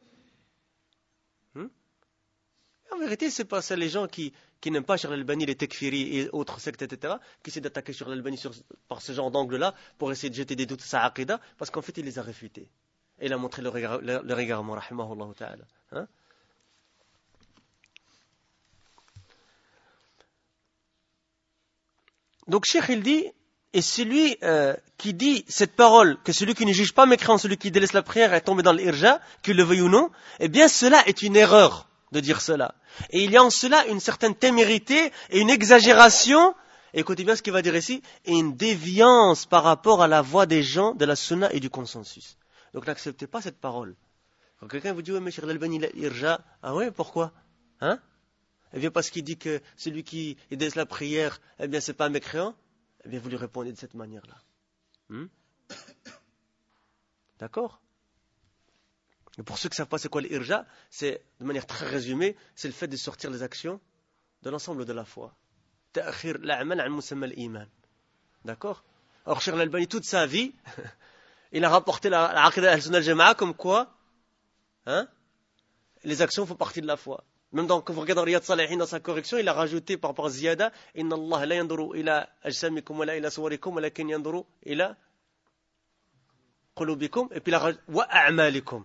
A: Hmm? En vérité, c'est pas ça les gens qui, qui n'aiment pas Cheikh Al-Albani, les tekfiri et autres sectes, et cetera, qui essaient d'attaquer Cheikh Al-Albani sur, par ce genre d'angle-là, pour essayer de jeter des doutes à sa aqida, parce qu'en fait, il les a réfutés. Et il a montré leur, leur, leur égarement, rahimahullah ta'ala. Hein? Donc, Cheikh, il dit, et celui euh, qui dit cette parole, que celui qui ne juge pas mécréant, celui qui délaisse la prière est tombé dans l'irja, qu'il le veuille ou non, eh bien, cela est une erreur de dire cela. Et il y a en cela une certaine témérité et une exagération, et écoutez bien ce qu'il va dire ici, et une déviance par rapport à la voix des gens de la sunna et du consensus. Donc, n'acceptez pas cette parole. Quand quelqu'un vous dit, ouais, mais Cheikh Al-Albani, il a l'irja, ah ouais, pourquoi? Hein? Eh bien, parce qu'il dit que celui qui délaisse la prière, eh bien, c'est pas un mécréant. Eh bien, vous lui répondez de cette manière-là. Hmm? D'accord? Et pour ceux qui ne savent pas c'est quoi l'irja, c'est, de manière très résumée, c'est le fait de sortir les actions de l'ensemble de la foi. Ta'khir l'a'mal an musamma al-iman. D'accord? Alors, Cheikh Al-Albani, toute sa vie, il a rapporté la, la aqida al-sunnah al-jama'a comme quoi, hein? Les actions font partie de la foi. Même dans, quand vous regardez Riyad Salihin dans sa correction, il a rajouté par rapport à Ziyada, Inna Allah la yanduru ila ajsamikum wa la ila suwarikum wa lakin yanduru ila qulubikum, et puis il a rajouté wa a'malikum.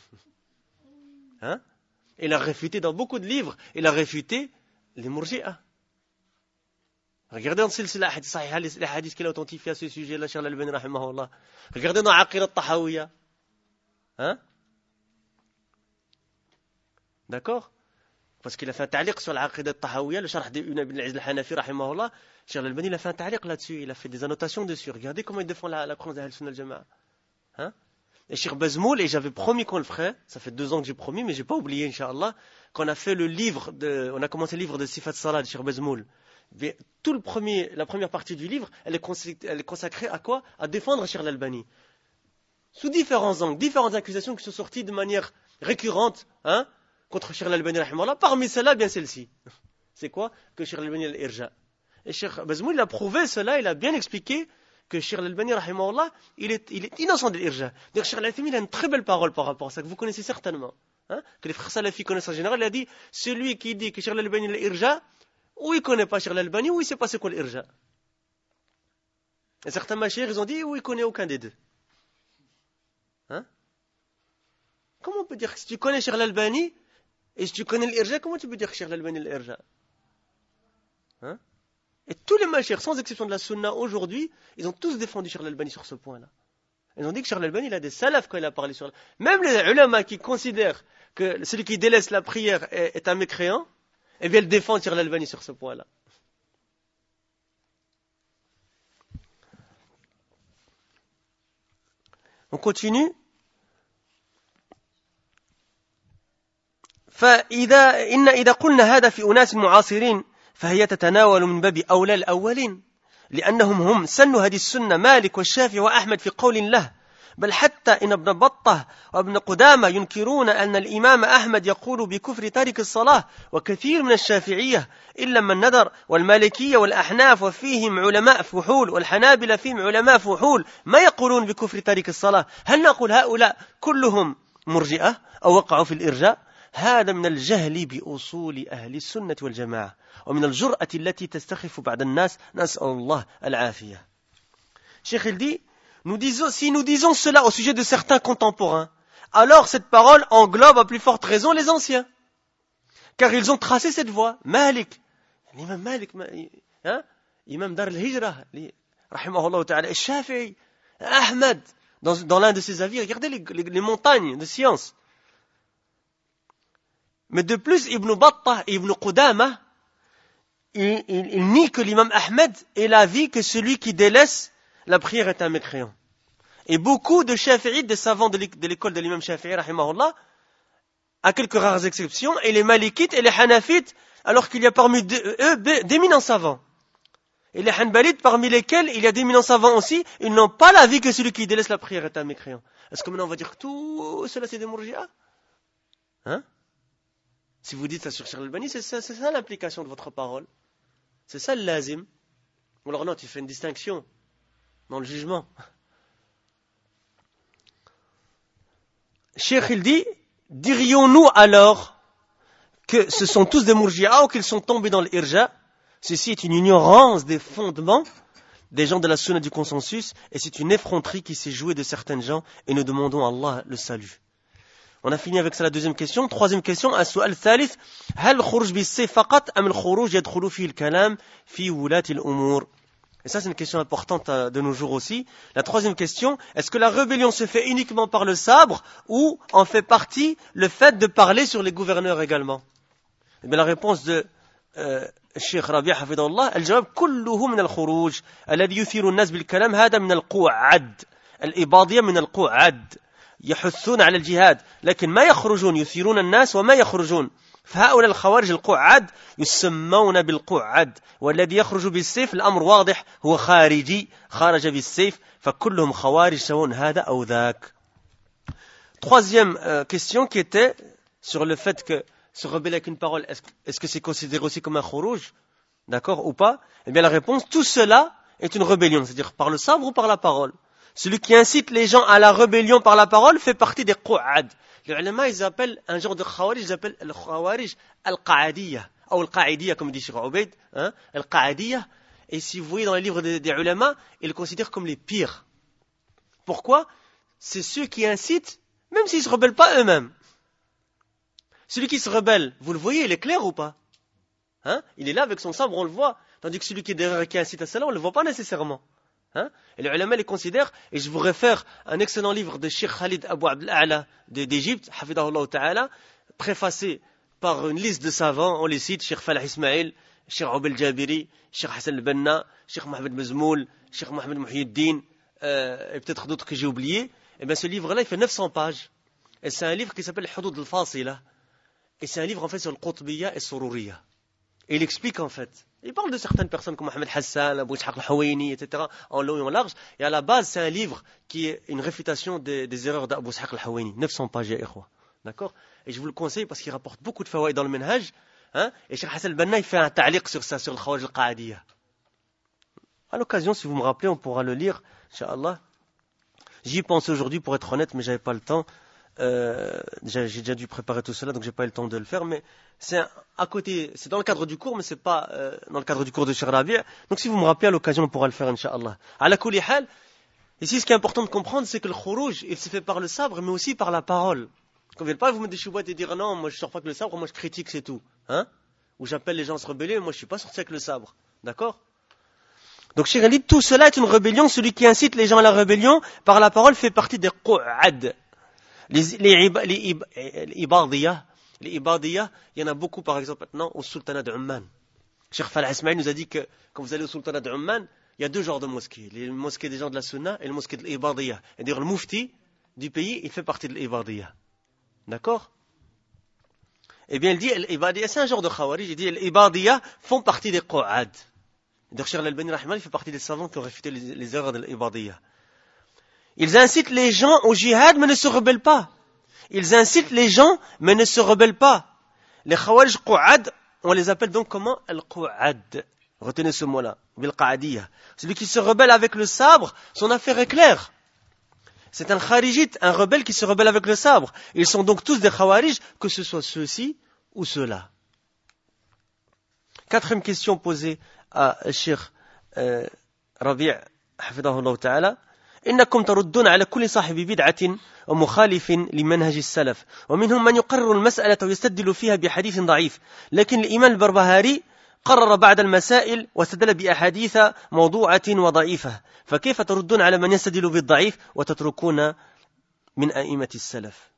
A: Hein? Il a réfuté dans beaucoup de livres, il a réfuté les murji'ah. Regardez dans Silsila hadith sahih, les hadiths qu'il a authentifiés à ce sujet-là, Cheikh Al-Albani rahimahullah. Regardez dans Aqida al-Tahawiyya. Hein? D'accord? Parce qu'il a fait un ta'liq sur l'Aqida al-Tahawiyya, le sharh d'Ibn al-Aziz al-Hanafi, rahimahullah. Cheikh Al-Albani, il a fait un ta'liq là-dessus, il a fait des annotations dessus. Regardez comment il défend la, la croyance d'Ahl-Sunnah al-Jama'a. Hein? Et Cheikh Bazmoul, et j'avais promis qu'on le ferait, ça fait deux ans que j'ai promis, mais j'ai pas oublié, Inch'Allah, qu'on a fait le livre de, on a commencé le livre de Sifat Salah de Cheikh Bazmoul. Mais tout le premier, la première partie du livre, elle est consacrée, elle est consacrée à quoi? À défendre Cheikh Al-Albani. Sous différents angles, différentes accusations qui sont sorties de manière récurrente, hein? Contre Cheikh Al-Albani rahimahullah, parmi celles-là, bien celle-ci. C'est quoi? Que Cheikh Al-Albani al-Irja. Et Cheikh Bazmoul, il a prouvé cela, il a bien expliqué que Cheikh Al-Albani rahimahullah, il est, il est innocent de l'Irja. Donc Cheikh Al-Albani, il a une très belle parole par rapport à ça, que vous connaissez certainement. Hein? Que les frères salafis connaissent en général, il a dit, celui qui dit que Cheikh Al-Albani al-Irja, ou il ne connaît pas Cheikh Al-Albani, ou il ne sait pas c'est quoi l'Irja. Et certains machires, ils ont dit, ou il ne connaît aucun des deux. Hein? Comment on peut dire que si tu connais Cheikh Al-Albani, et si tu connais l'Irja, comment tu peux dire que Cheikh Al-Albani l'Irja? Hein? Et tous les machires, sans exception de la sunna aujourd'hui, ils ont tous défendu Cheikh Al-Albani sur ce point-là. Ils ont dit que Cheikh Al-Albani, il a des salafs quand il a parlé sur... Même les ulama qui considèrent que celui qui délaisse la prière est, est un mécréant, eh bien, ils défendent Cheikh Al-Albani sur ce point-là. On continue. فإذا إن إذا قلنا هذا في أناس معاصرين فهي تتناول من باب أولى الأولين لأنهم هم سنوا هذه السنة مالك والشافعي وأحمد في قول له بل حتى إن ابن بطة وابن قدامة ينكرون أن الإمام أحمد يقول بكفر تارك الصلاة وكثير من الشافعية إلا من نذر والمالكية والأحناف وفيهم علماء فحول والحنابلة فيهم علماء فحول ما يقولون بكفر تارك الصلاة هل نقول هؤلاء كلهم مرجئة أو وقعوا في الإرجاء هذا من الجهل بأصول أهل السنة والجماعة ومن الجرأة التي تستخف بعض الناس نسأل الله العافية. Cheikh il dit, nous disons, si nous disons cela au sujet de certains contemporains, alors cette parole englobe à plus forte raison les anciens, car ils ont tracé cette voie. Malik, l'imam Malik, hein, imam Dar al-Hijra, rahimahullah ta'ala, Shafi'i, Ahmed, dans, dans l'un de ses avis, regardez les, les, les montagnes de science. Mais de plus, Ibn Battah et Ibn Qudama, il, il, il nie que l'imam Ahmed ait l'avis que celui qui délaisse la prière est un mécréant. Et beaucoup de Shafi'ites, des savants de l'école de l'imam Shafi'i, rahimahullah, à quelques rares exceptions, et les Malikites et les Hanafites, alors qu'il y a parmi eux d'éminents savants. Et les Hanbalites, parmi lesquels il y a d'éminents savants aussi, ils n'ont pas l'avis que celui qui délaisse la prière est un mécréant. Est-ce que maintenant on va dire que tout cela c'est des Mourji'a? Hein? Si vous dites ça sur Cheikh Al-Albani, c'est ça, c'est ça l'implication de votre parole. C'est ça le lazim. Ou alors non, tu fais une distinction dans le jugement. Cheikh il dit, dirions-nous alors que ce sont tous des Mourji'a ou qu'ils sont tombés dans l'irja? Ceci est une ignorance des fondements des gens de la sunna du consensus et c'est une effronterie qui s'est jouée de certaines gens et nous demandons à Allah le salut. On a fini avec ça la deuxième question. Troisième question, السؤال الثالث هل الخروج بالسيف فقط أم الخروج يدخل فيه الكلام في ولاة الأمور? Et ça c'est une question importante de nos jours aussi. La troisième question, est-ce que la rébellion se fait uniquement par le sabre ou en fait partie le fait de parler sur les gouverneurs également? Eh bien la réponse de euh, الشيخ ربيع حفظه الله الجواب كله من الخروج الذي يثير الناس بالكلام هذا من القعد الإباضية من القعد يحثون على الجهاد لكن ما يخرجون يثيرون الناس وما يخرجون فهؤلاء الخوارج القعد يسمون بالقعد والذي يخرج بالسيف الأمر واضح هو خارجي خرج بالسيف فكلهم خوارج سواء هذا أو ذاك. Troisième euh, question qui était sur le fait que se rebeller avec une parole, est-ce, est-ce que c'est considéré aussi comme un khuruj, d'accord, ou pas? Eh bien la réponse, tout cela est une rébellion, c'est-à-dire par le sabre ou par la parole. Celui qui incite les gens à la rébellion par la parole fait partie des qu'ad. Les ulama, ils appellent un genre de khawarij, ils appellent le khawarij al-qa'adiyya, ou al-qa'idiyya, comme dit Cheikh Ubaid, hein, al-qa'adiyya. Et si vous voyez dans les livres des, des ulama, ils le considèrent comme les pires. Pourquoi? C'est ceux qui incitent, même s'ils ne se rebellent pas eux-mêmes. Celui qui se rebelle, vous le voyez, il est clair ou pas? Hein? Il est là avec son sabre, on le voit. Tandis que celui qui est derrière et qui incite à cela, on ne le voit pas nécessairement. Hein? Et les ulama les considèrent, et je vous réfère à un excellent livre de Cheikh Khalid Abu Abd al-A'la d'Égypte, Hafidahullah Ta'ala, préfacé par une liste de savants, on les cite, Cheikh Falah Ismail, Cheikh Ubel Jabiri, Cheikh Hassan al-Banna, Cheikh Mohamed Mazmoul, Cheikh Mohamed Muhyiddin, euh, et peut-être d'autres que j'ai oubliés. Et bien ce livre-là, il fait neuf cents pages. Et c'est un livre qui s'appelle Hudud al-Fasila. Et c'est un livre en fait sur le Qutbiyya et le Sururiyya. Et il explique en fait. Il parle de certaines personnes comme Mohamed Hassan, Abu Ishaq al-Huwaini, et cetera en long et en large. Et à la base, c'est un livre qui est une réfutation des, des erreurs d'Abu Ishaq al-Huwaini. neuf cents pages, ya ikhwa. D'accord? Et je vous le conseille parce qu'il rapporte beaucoup de fawaïd dans le Minhaj. Hein? Et Cheikh Hassan al-Banna, il fait un ta'liq sur ça, sur le Khawarij al-Qa'adiyya. À l'occasion, si vous me rappelez, on pourra le lire, Inch'Allah. J'y pensais aujourd'hui pour être honnête, mais j'avais pas le temps. Euh, j'ai, j'ai déjà dû préparer tout cela, donc j'ai pas eu le temps de le faire, mais c'est à côté, c'est dans le cadre du cours, mais c'est pas euh, dans le cadre du cours de Cheikh Rabi'. Donc si vous me rappelez à l'occasion, on pourra le faire, Inch'Allah. À la kulli hal, ici ce qui est important de comprendre, c'est que le khuruj, il se fait par le sabre, mais aussi par la parole. Qu'on ne vienne pas vous mettre des choubouettes et dire non, moi je sors pas avec le sabre, moi je critique, c'est tout. Hein? Ou j'appelle les gens à se rebeller, moi je suis pas sorti avec le sabre. D'accord? Donc Cheikh dit, tout cela est une rébellion, celui qui incite les gens à la rébellion par la parole fait partie des qu'ad. Les, les, les, les ibadiyah, les ibadiyah, il y en a beaucoup par exemple maintenant au sultanat d'Oman. Cheikh Falah Ismail nous a dit que quand vous allez au sultanat d'Oman, il y a deux genres de mosquées. Les mosquées des gens de la sunna et les mosquées de l'ibadiyah. Et d'ailleurs le mufti du pays, il fait partie de l'ibadiyah. D'accord? Eh bien il dit, l'ibadiyah, c'est un genre de khawarij, il dit l'ibadiyah font partie des qu'ad. D'ailleurs Cheikh Al-Albani rahimahullah, il fait partie des savants qui ont réfuté les, les erreurs de l'ibadiyah. Ils incitent les gens au jihad, mais ne se rebellent pas. Ils incitent les gens, mais ne se rebellent pas. Les khawarij qu'ad, on les appelle donc comment? Al-qu'ad. Retenez ce mot-là. Bil-qa'adiyya. Celui qui se rebelle avec le sabre, son affaire est claire. c'est un kharijite, un rebelle qui se rebelle avec le sabre. Ils sont donc tous des khawarij, que ce soit ceux-ci ou ceux-là. Quatrième question posée à Cheikh euh, Rabi' حفظه ta'ala. إنكم تردون على كل صاحب بدعة ومخالف لمنهج السلف ومنهم من يقرر المسألة ويستدل فيها بحديث ضعيف لكن الإمام البربهاري قرر بعض المسائل واستدل بأحاديث موضوعة وضعيفة فكيف تردون على من يستدل بالضعيف وتتركون من أئمة السلف.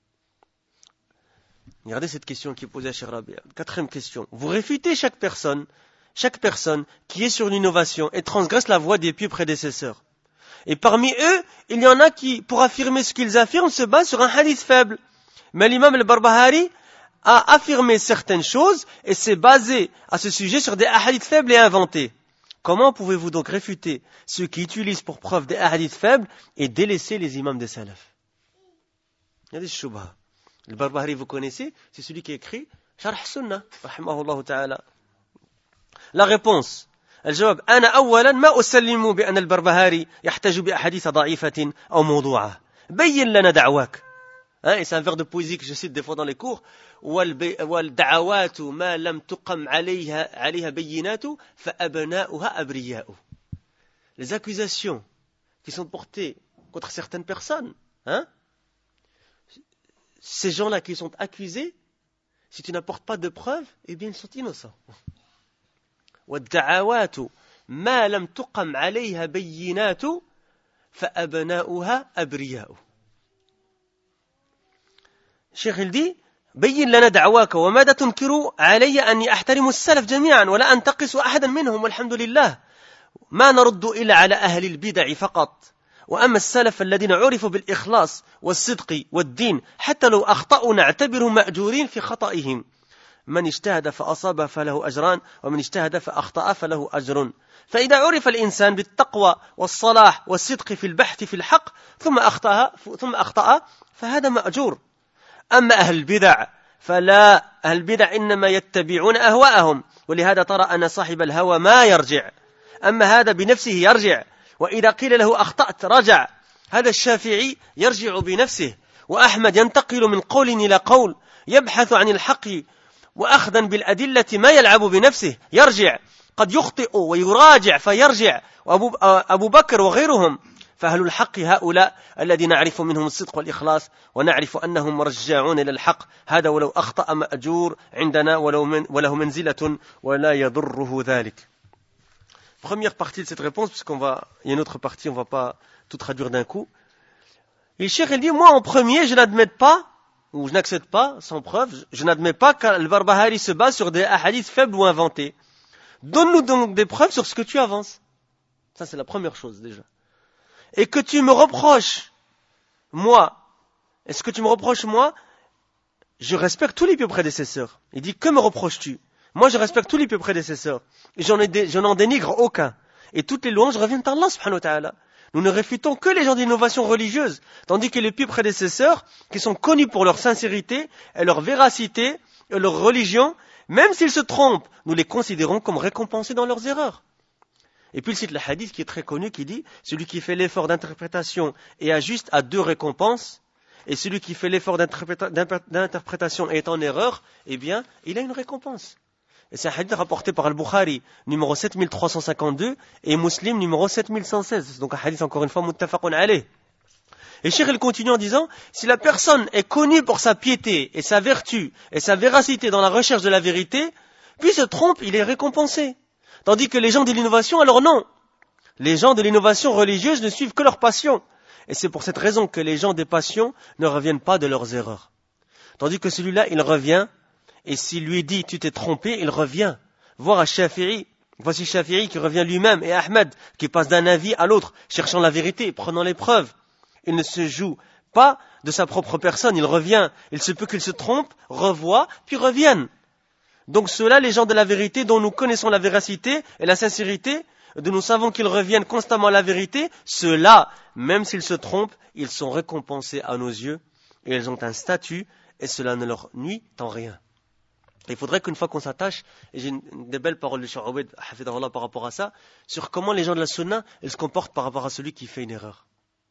A: Regardez cette question qui est posée à Cheikh Rabi'. Quatrième question. Vous réfutez chaque personne, chaque personne qui est sur l'innovation et transgresse la voie des pieux prédécesseurs. Et parmi eux, il y en a qui, pour affirmer ce qu'ils affirment, se basent sur un hadith faible. Mais l'imam al-Barbahari a affirmé certaines choses et s'est basé à ce sujet sur des hadiths faibles et inventés. Comment pouvez-vous donc réfuter ceux qui utilisent pour preuve des hadiths faibles et délaisser les imams des salafs? Il y a des shubha. Le Barbahari, vous connaissez, c'est celui qui a écrit Sharh Sunnah, rahimahullah ta'ala. La réponse. الجواب أنا أولا ما أسلم بأن البربهاري يحتج بأحاديث ضعيفة أو موضوعة بين لنا دعواك. Hein, et c'est un vers de poésie que je cite des fois dans les cours. والدعوات ما لم تقم عليها عليها بينات فأبناؤها أبرياء. Les accusations qui sont portées contre certaines personnes, hein, ces gens-là qui sont accusés, si tu n'apportes pas de preuves, eh bien ils sont innocents. والدعوات ما لم تقم عليها بينات فأبناؤها أبرياء. الشيخ il dit بين لنا دعواك وماذا تنكر علي أني أحترم السلف جميعا ولا أنتقص أحدا منهم والحمد لله ما نرد إلا على أهل البدع فقط وأما السلف الذين عرفوا بالإخلاص والصدق والدين حتى لو أخطأوا نعتبرهم مأجورين في خطئهم من اجتهد فأصاب فله أجران ومن اجتهد فأخطأ فله أجر فإذا عرف الإنسان بالتقوى والصلاح والصدق في البحث في الحق ثم أخطأ ثم أخطأ فهذا مأجور. أما أهل البدع فلا أهل البدع إنما يتبعون أهواءهم ولهذا ترى أن صاحب الهوى ما يرجع أما هذا بنفسه يرجع وإذا قيل له أخطأت رجع. هذا الشافعي يرجع بنفسه وأحمد ينتقل من قول إلى قول يبحث عن الحق وأخذا بالأدلة ما يلعب بنفسه يرجع قد يخطئ ويراجع فيرجع وأبو أبو بكر وغيرهم فأهل الحق هؤلاء الذين نعرف منهم الصدق والإخلاص ونعرف أنهم مرجعون إلى الحق هذا ولو أخطأ مأجور عندنا ولو من وله منزلة ولا يضره ذلك. Première partie de cette réponse, puisqu'on va, il y a une autre partie, on ne va pas tout traduire d'un coup. Et le cheikh, il dit, moi en premier, je n'admets pas, ou je n'accepte pas, sans preuve, je n'admets pas que le Barbahari se base sur des hadiths faibles ou inventés. Donne-nous donc des preuves sur ce que tu avances. Ça, c'est la première chose, déjà. Et que tu me reproches, moi, est-ce que tu me reproches, moi, je respecte tous les pieux prédécesseurs. Il dit, que me reproches-tu? Moi, je respecte tous les pieux prédécesseurs. Et j'en ai dé, je n'en dénigre aucun. Et toutes les louanges reviennent à Allah, subhanahu wa ta'ala. Nous ne réfutons que les gens d'innovation religieuse, tandis que les pieux prédécesseurs, qui sont connus pour leur sincérité et leur véracité et leur religion, même s'ils se trompent, nous les considérons comme récompensés dans leurs erreurs. Et puis il cite le hadith qui est très connu, qui dit, celui qui fait l'effort d'interprétation et ajuste a deux récompenses, et celui qui fait l'effort d'interpréta- d'interprétation et est en erreur, eh bien, il a une récompense. Et c'est un hadith rapporté par Al-Bukhari, numéro sept mille trois cent cinquante-deux, et Muslim, numéro sept mille cent seize. Donc un hadith, encore une fois, muttafaqun alayh. Et Cheikh, il continue en disant, si la personne est connue pour sa piété et sa vertu et sa véracité dans la recherche de la vérité, puis se trompe, il est récompensé. Tandis que les gens de l'innovation, alors non. Les gens de l'innovation religieuse ne suivent que leur passion. Et c'est pour cette raison que les gens des passions ne reviennent pas de leurs erreurs. Tandis que celui-là, il revient. Et s'il lui dit, tu t'es trompé, il revient. Voir à Shafi'i. Voici Shafi'i qui revient lui-même et Ahmed qui passe d'un avis à l'autre, cherchant la vérité, prenant les preuves. Il ne se joue pas de sa propre personne, il revient. Il se peut qu'il se trompe, revoit, puis revienne. Donc ceux-là, les gens de la vérité, dont nous connaissons la véracité et la sincérité, dont nous savons qu'ils reviennent constamment à la vérité, ceux-là, même s'ils se trompent, ils sont récompensés à nos yeux et ils ont un statut et cela ne leur nuit en rien. Il faudrait qu'une fois qu'on s'attache, et j'ai une, des belles paroles de Cheikh Obeid, hafidahullah, par rapport à ça, sur comment les gens de la sunna, ils se comportent par rapport à celui qui fait une erreur.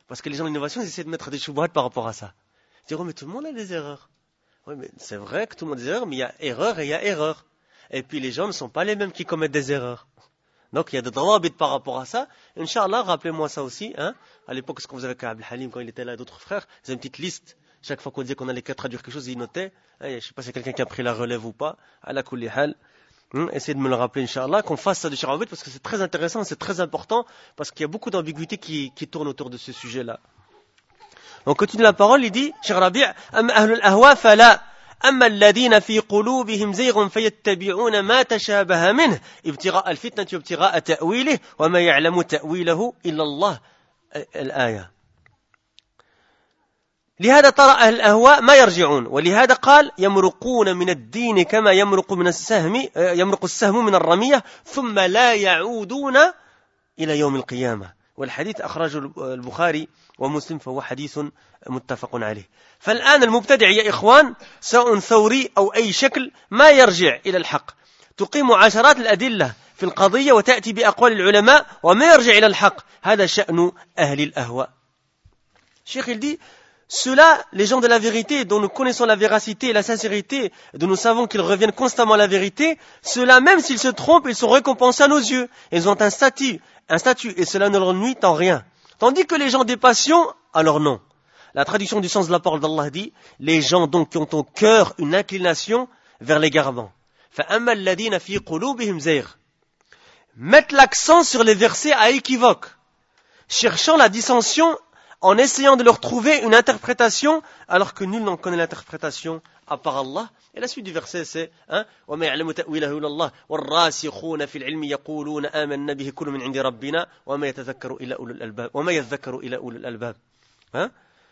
A: Parce que les gens de l'innovation, ils essaient de mettre des choubouhats par rapport à ça. Ils diront, mais tout le monde a des erreurs. Oui, mais c'est vrai que tout le monde a des erreurs, mais il y a erreur et il y a erreur. Et puis les gens ne sont pas les mêmes qui commettent des erreurs. Donc il y a des drawabit par rapport à ça. Inch'Allah, rappelez-moi ça aussi. Hein. À l'époque, ce qu'on faisait avec Abdel Halim, quand il était là et d'autres frères, ils avaient une petite liste. Chaque fois qu'on disait qu'on allait traduire quelque chose, ils notaient. Hein, je ne sais pas si c'est quelqu'un qui a pris la relève ou pas. À la kulli hal. Hum, essayez de me le rappeler, Inch'Allah, qu'on fasse ça de Shirabit, parce que c'est très intéressant, c'est très important, parce qu'il y a beaucoup d'ambiguïté qui, qui tournent autour de ce sujet-là. On continue la parole, il dit, Cheikh Rabi', Am ahlul ahwa fala, amma alladhina fi qulubihim zayghun fayattabi'una ma tashabaha minhu, ibtigha'a al-fitnati wa ibtigha'a ta'wilihi, wa ma ya'lamu ta'wilahu illa Allah. Al-aya. لهذا ترى أهل الأهواء ما يرجعون ولهذا قال يمرقون من الدين كما يمرق من السهم يمرق السهم من الرمية ثم لا يعودون إلى يوم القيامة والحديث أخرجه البخاري ومسلم فهو حديث متفق عليه. فالآن المبتدع يا إخوان سواء ثوري أو أي شكل ما يرجع إلى الحق، تقيم عشرات الأدلة في القضية وتأتي بأقوال العلماء وما يرجع إلى الحق. هذا شأن أهل الأهواء. الشيخ il dit, ceux-là, les gens de la vérité, dont nous connaissons la véracité et la sincérité, dont nous savons qu'ils reviennent constamment à la vérité, ceux-là, même s'ils se trompent, ils sont récompensés à nos yeux. Ils ont un statut, un statut, et cela ne leur nuit en rien. Tandis que les gens des passions, alors non. La traduction du sens de la parole d'Allah dit, les gens donc qui ont au cœur une inclination vers l'égarement. فَأَمَّا الَّذِينَ فِي قُلُوبِهِمْ زَيْغٌ. Mettre l'accent sur les versets à équivoque, cherchant la dissension en essayant de leur trouver une interprétation, alors que nul n'en connaît l'interprétation à part Allah. Et la suite du verset, c'est hein, وَمَا يَعْلَمُ تَأْوِيلَهُ إِلَّا اللَّهُ وَالرَّاسِخُونَ فِي الْعِلْمِ يَقُولُونَ آمَنَّا بِهِ كُلٌّ مِنْ عِنْدِ رَبِّنَا وَمَا يَتَذَكَّرُ إِلَّا أُولُو الْأَلْبَابِ وَمَا يَذَّكَّرُ إِلَّا أُولُو الْأَلْبَابِ. Hein?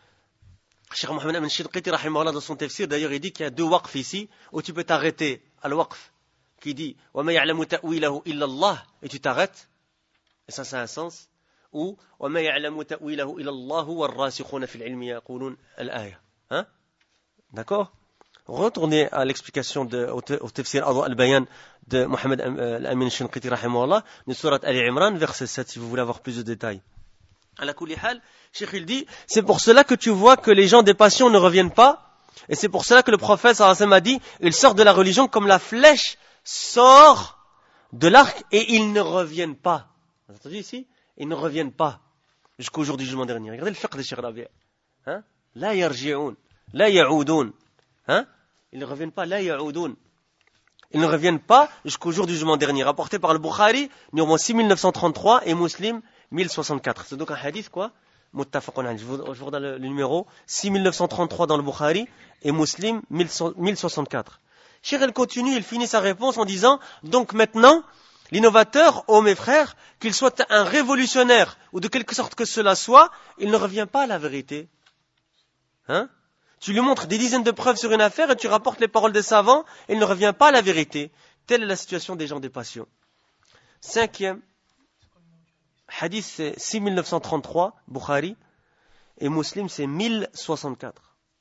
A: Cheikh Mohammed Amin Shinqiti, rahimahullah, dans son tafsir, d'ailleurs, il dit qu'il y a deux waqf ici, où tu peux t'arrêter à l'waqf, qui dit وَمَا يَعْلَمُ تَأْوِيلَهُ إِلَّا اللَّهُ, et tu t'arrêtes, et ça, ça a un sens. Ou وما يعلم تأويله إلا الله والراسخون في العلم يقولون الآية. Hein? D'accord? Retournez à l'explication de, au, au tafsir Adwa al-Bayan de Mohammed al-Amin Shinqiti rahimahullah, de Surat Ali Imran, verset sept, si vous voulez avoir plus de détails. À la kulli hal, Cheikh il dit, c'est pour cela que tu vois que les gens des passions ne reviennent pas, et c'est pour cela que le prophète sallallahu alayhi wa sallam a dit, ils sortent de la religion comme la flèche sort de l'arc et ils ne reviennent pas. Vous avez entendu ici? Ils ne reviennent pas jusqu'au jour du jugement dernier. Regardez le fiqh de Cheikh Rabi'. Hein? La yarji'un, la ya'udun. Hein? Ils ne reviennent pas, la ya'udun. Ils ne reviennent pas jusqu'au jour du jugement dernier. Rapporté par le Bukhari, numéro six mille neuf cent trente-trois, et Muslim, mille soixante-quatre. C'est donc un hadith, quoi? Muttafaqun alayh. Je vous, je vous redonne le, le numéro, six mille neuf cent trente-trois dans le Bukhari, et Muslim, mille soixante-quatre. Cheikh, il continue, il finit sa réponse en disant, donc maintenant, l'innovateur, ô mes frères, qu'il soit un révolutionnaire ou de quelque sorte que cela soit, il ne revient pas à la vérité. Hein? Tu lui montres des dizaines de preuves sur une affaire et tu rapportes les paroles des savants, et il ne revient pas à la vérité. Telle est la situation des gens des passions. Cinquième, hadith c'est six mille neuf cent trente-trois, Bukhari, et Muslim c'est mille soixante-quatre.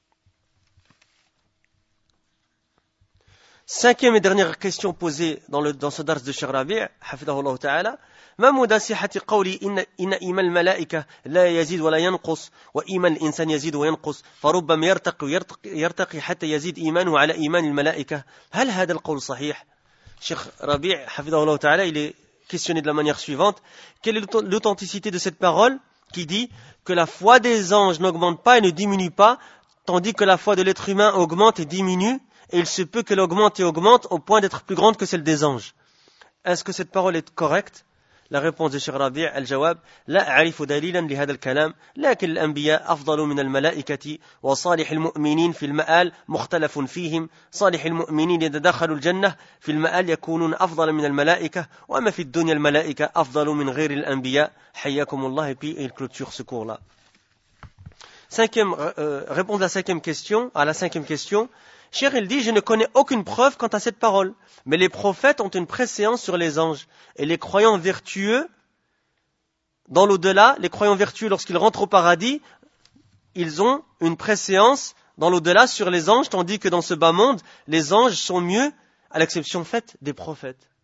A: Cinquième et dernière question posée dans, le, dans ce dars de Cheikh Rabi', hafidahullah ta'ala, ما مدى صحة قولي إن إن إيمان الملائكة لا يزيد ولا ينقص وإيمان الإنسان يزيد وينقص فربما يرتقي ويرتقي يرتقي حتى يزيد إيمانه على إيمان الملائكة هل هذا القول صحيح؟ Cheikh Rabi', hafidahullah ta'ala, il est questionné de la manière suivante. Quelle est l'authenticité de cette parole qui dit que la foi des anges n'augmente pas et ne diminue pas, tandis que la foi de l'être humain augmente et diminue, et il se peut qu'elle augmente et augmente au point d'être plus grande que celle des anges. Est-ce que cette parole est correcte? La réponse de Cheikh Rabi', al-jawab, لا أعرف دليلا لهذا الكلام لكن الأنبياء أفضل من الملائكة وصالح المؤمنين في المآل مختلف فيهم صالح المؤمنين إذا دخلوا الجنة في المآل يكونون أفضل من الملائكة وما في الدنيا الملائكة أفضل من غير الأنبياء حياكم الله. Et puis il clôture ce cours-là. Cinquième, euh, réponse à la cinquième question, à la cinquième question. Cheikh, il dit, je ne connais aucune preuve quant à cette parole, mais les prophètes ont une préséance sur les anges, et les croyants vertueux, dans l'au-delà, les croyants vertueux, lorsqu'ils rentrent au paradis, ils ont une préséance dans l'au-delà sur les anges, tandis que dans ce bas monde, les anges sont mieux, à l'exception faite des prophètes.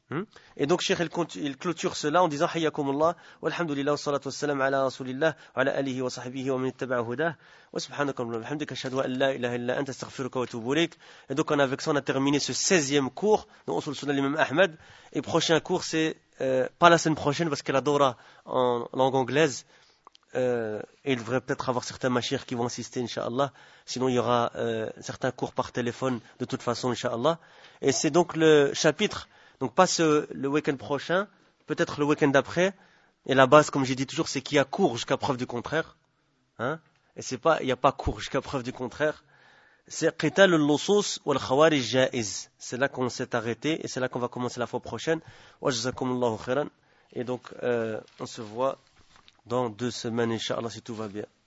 A: Et donc, Cheikh, il clôture cela en disant Hayyakumullah, walhamdulillah, wa salatu wa salam ala rasulillah, wa ala alihi wa sahbihi wa man ittaba'a hudah, wa subhanaka wa bihamdika ashhadu an la ilaha illa anta astaghfiruka wa atubu ilayk. Et donc, on, avec ça, on a terminé ce seizième cours de Usul Sunnah l'imam Ahmed. Et prochain cours, c'est euh, pas la semaine prochaine, parce qu'elle adora en langue anglaise. Euh, et il devrait peut-être avoir certains machires qui vont assister, Inch'Allah. Sinon, il y aura euh, certains cours par téléphone, de toute façon, Inch'Allah. Et c'est donc le chapitre. Donc pas ce, le week-end prochain, peut-être le week-end d'après. Et la base, comme j'ai dit toujours, c'est qu'il y a cours jusqu'à preuve du contraire. Hein? Et c'est pas, il n'y a pas cours jusqu'à preuve du contraire. C'est qital al-lusus wal khawarij jaiz. C'est là qu'on s'est arrêté et c'est là qu'on va commencer la fois prochaine. Wa jazakumullahu khairan. Et donc, euh, on se voit dans deux semaines, Inch'Allah, si tout va bien.